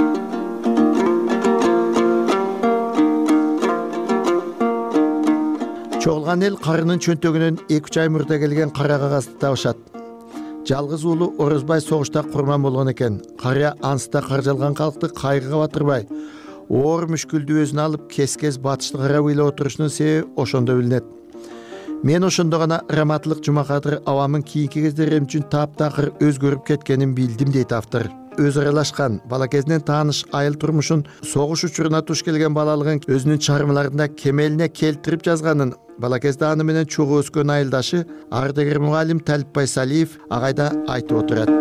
Чогулган эл карынын чөнтөгүнөн 2-3 ай мурда келген кара кагазды табышат. Жалгыз уулу Орозбай согушта курман болгон экен. Карыя анста каржалган калкты кайгыга батырбай, оор мүшкүлдү өзүнө алып кес-кес батышты карап ыйлап отурушунун себеби ошондо билинет. Мен ошондо гана раматлык Жумакадыр абамын кийинки кездерим үчүн таптакыр өзгөрүп кеткенин билдим дейт автор. Өз аралашкан, бала кезинен тааныш айыл турмушун, согуш учуруна туш келген балалыгын өзүнүн чармаларында кемелине келтирип жазганын, бала кезде аны менен чогуу өскөн айылдашы ардагер мугалим Талип Байсалиев агайда айтып отурат.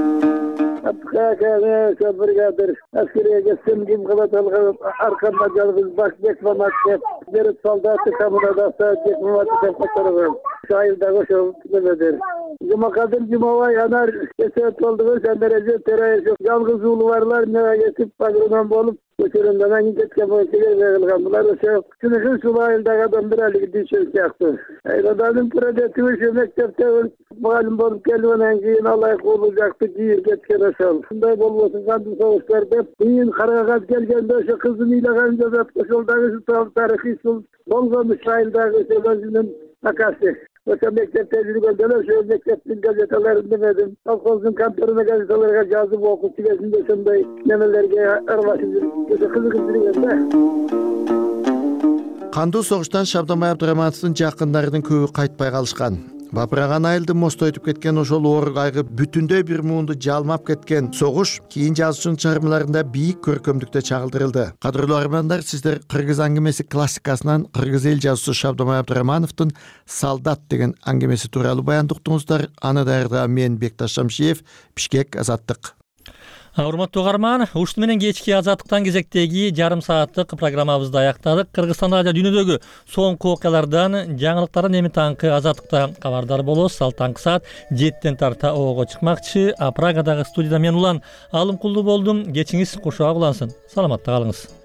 Бригадир аскерге сенгим кылат алган аркамда жалгыз баш бекмамат деп берип солдаты коммунадасы бекмамат деп которгон. Айылдагы ошол немедер. Жумакадыр Жумабай анар эсеп болдугу сендереже терайып жалгыз уулу барлар мага кетип пагронон болуп көчөрөндөн анын кеткен боюнча кылган. Булар ошо чыныгы ушул айылдагы адам биралиги дүйшөн сыяктуу. Айладанын прадети ошо мектепте мугалим болуп келип анан кийин алайык уулу жакты жийип кеткен ошол. Мындай болбосун кандын согуштар деп кийин карагат келгенде ошо кызын ыйлаган жазат. Ошол дагы тарыхый болгон айылдагы өзүнүн акасы. Ошо мектепте жүргөндө ошо мектептин газеталарын демедим. Колхоздун конторуна газеталарга жазып окуп келгенде ошондой немелерге аралашып жүрүп, ошо кызыгып жүргөн да. Кандуу согуштан Шабданбай Абдырамановдун жакындарынын көбү кайтпай калышкан. бапыраган айылды мостойтуп кеткен ошол оор кайгы бүтүндөй бир муунду жалмап кеткен согуш кийин жазуучунун чыгармаларында бийик көркөмдүктө чагылдырылды. Кадырлуу армандар, сиздер кыргыз аңгемеси классикасынан кыргыз эл жазуучусу Шабдомай Абдырамановдун «Солдат» деген аңгемеси тууралуу баянды уктуңуздар. Аны даярдаган мен Бекташ Шамшиев, Бишкек, Азаттык. Урматтуу угарман, ушуну менен кечки Азаттыктан кезектеги жарым сааттык программабызды аяктадык. Кыргызстанда жана дүйнөдөгү соңку окуялардан, жаңылыктардан эми таңкы Азаттыкта кабардар болосуз. Ал таңкы саат 7-тен тарта ого чыкмакчы. Прагадагы студияда мен Улан Алымкулдуу болдум. Кечиңиз кушуга улансын. Саламатта калыңыз.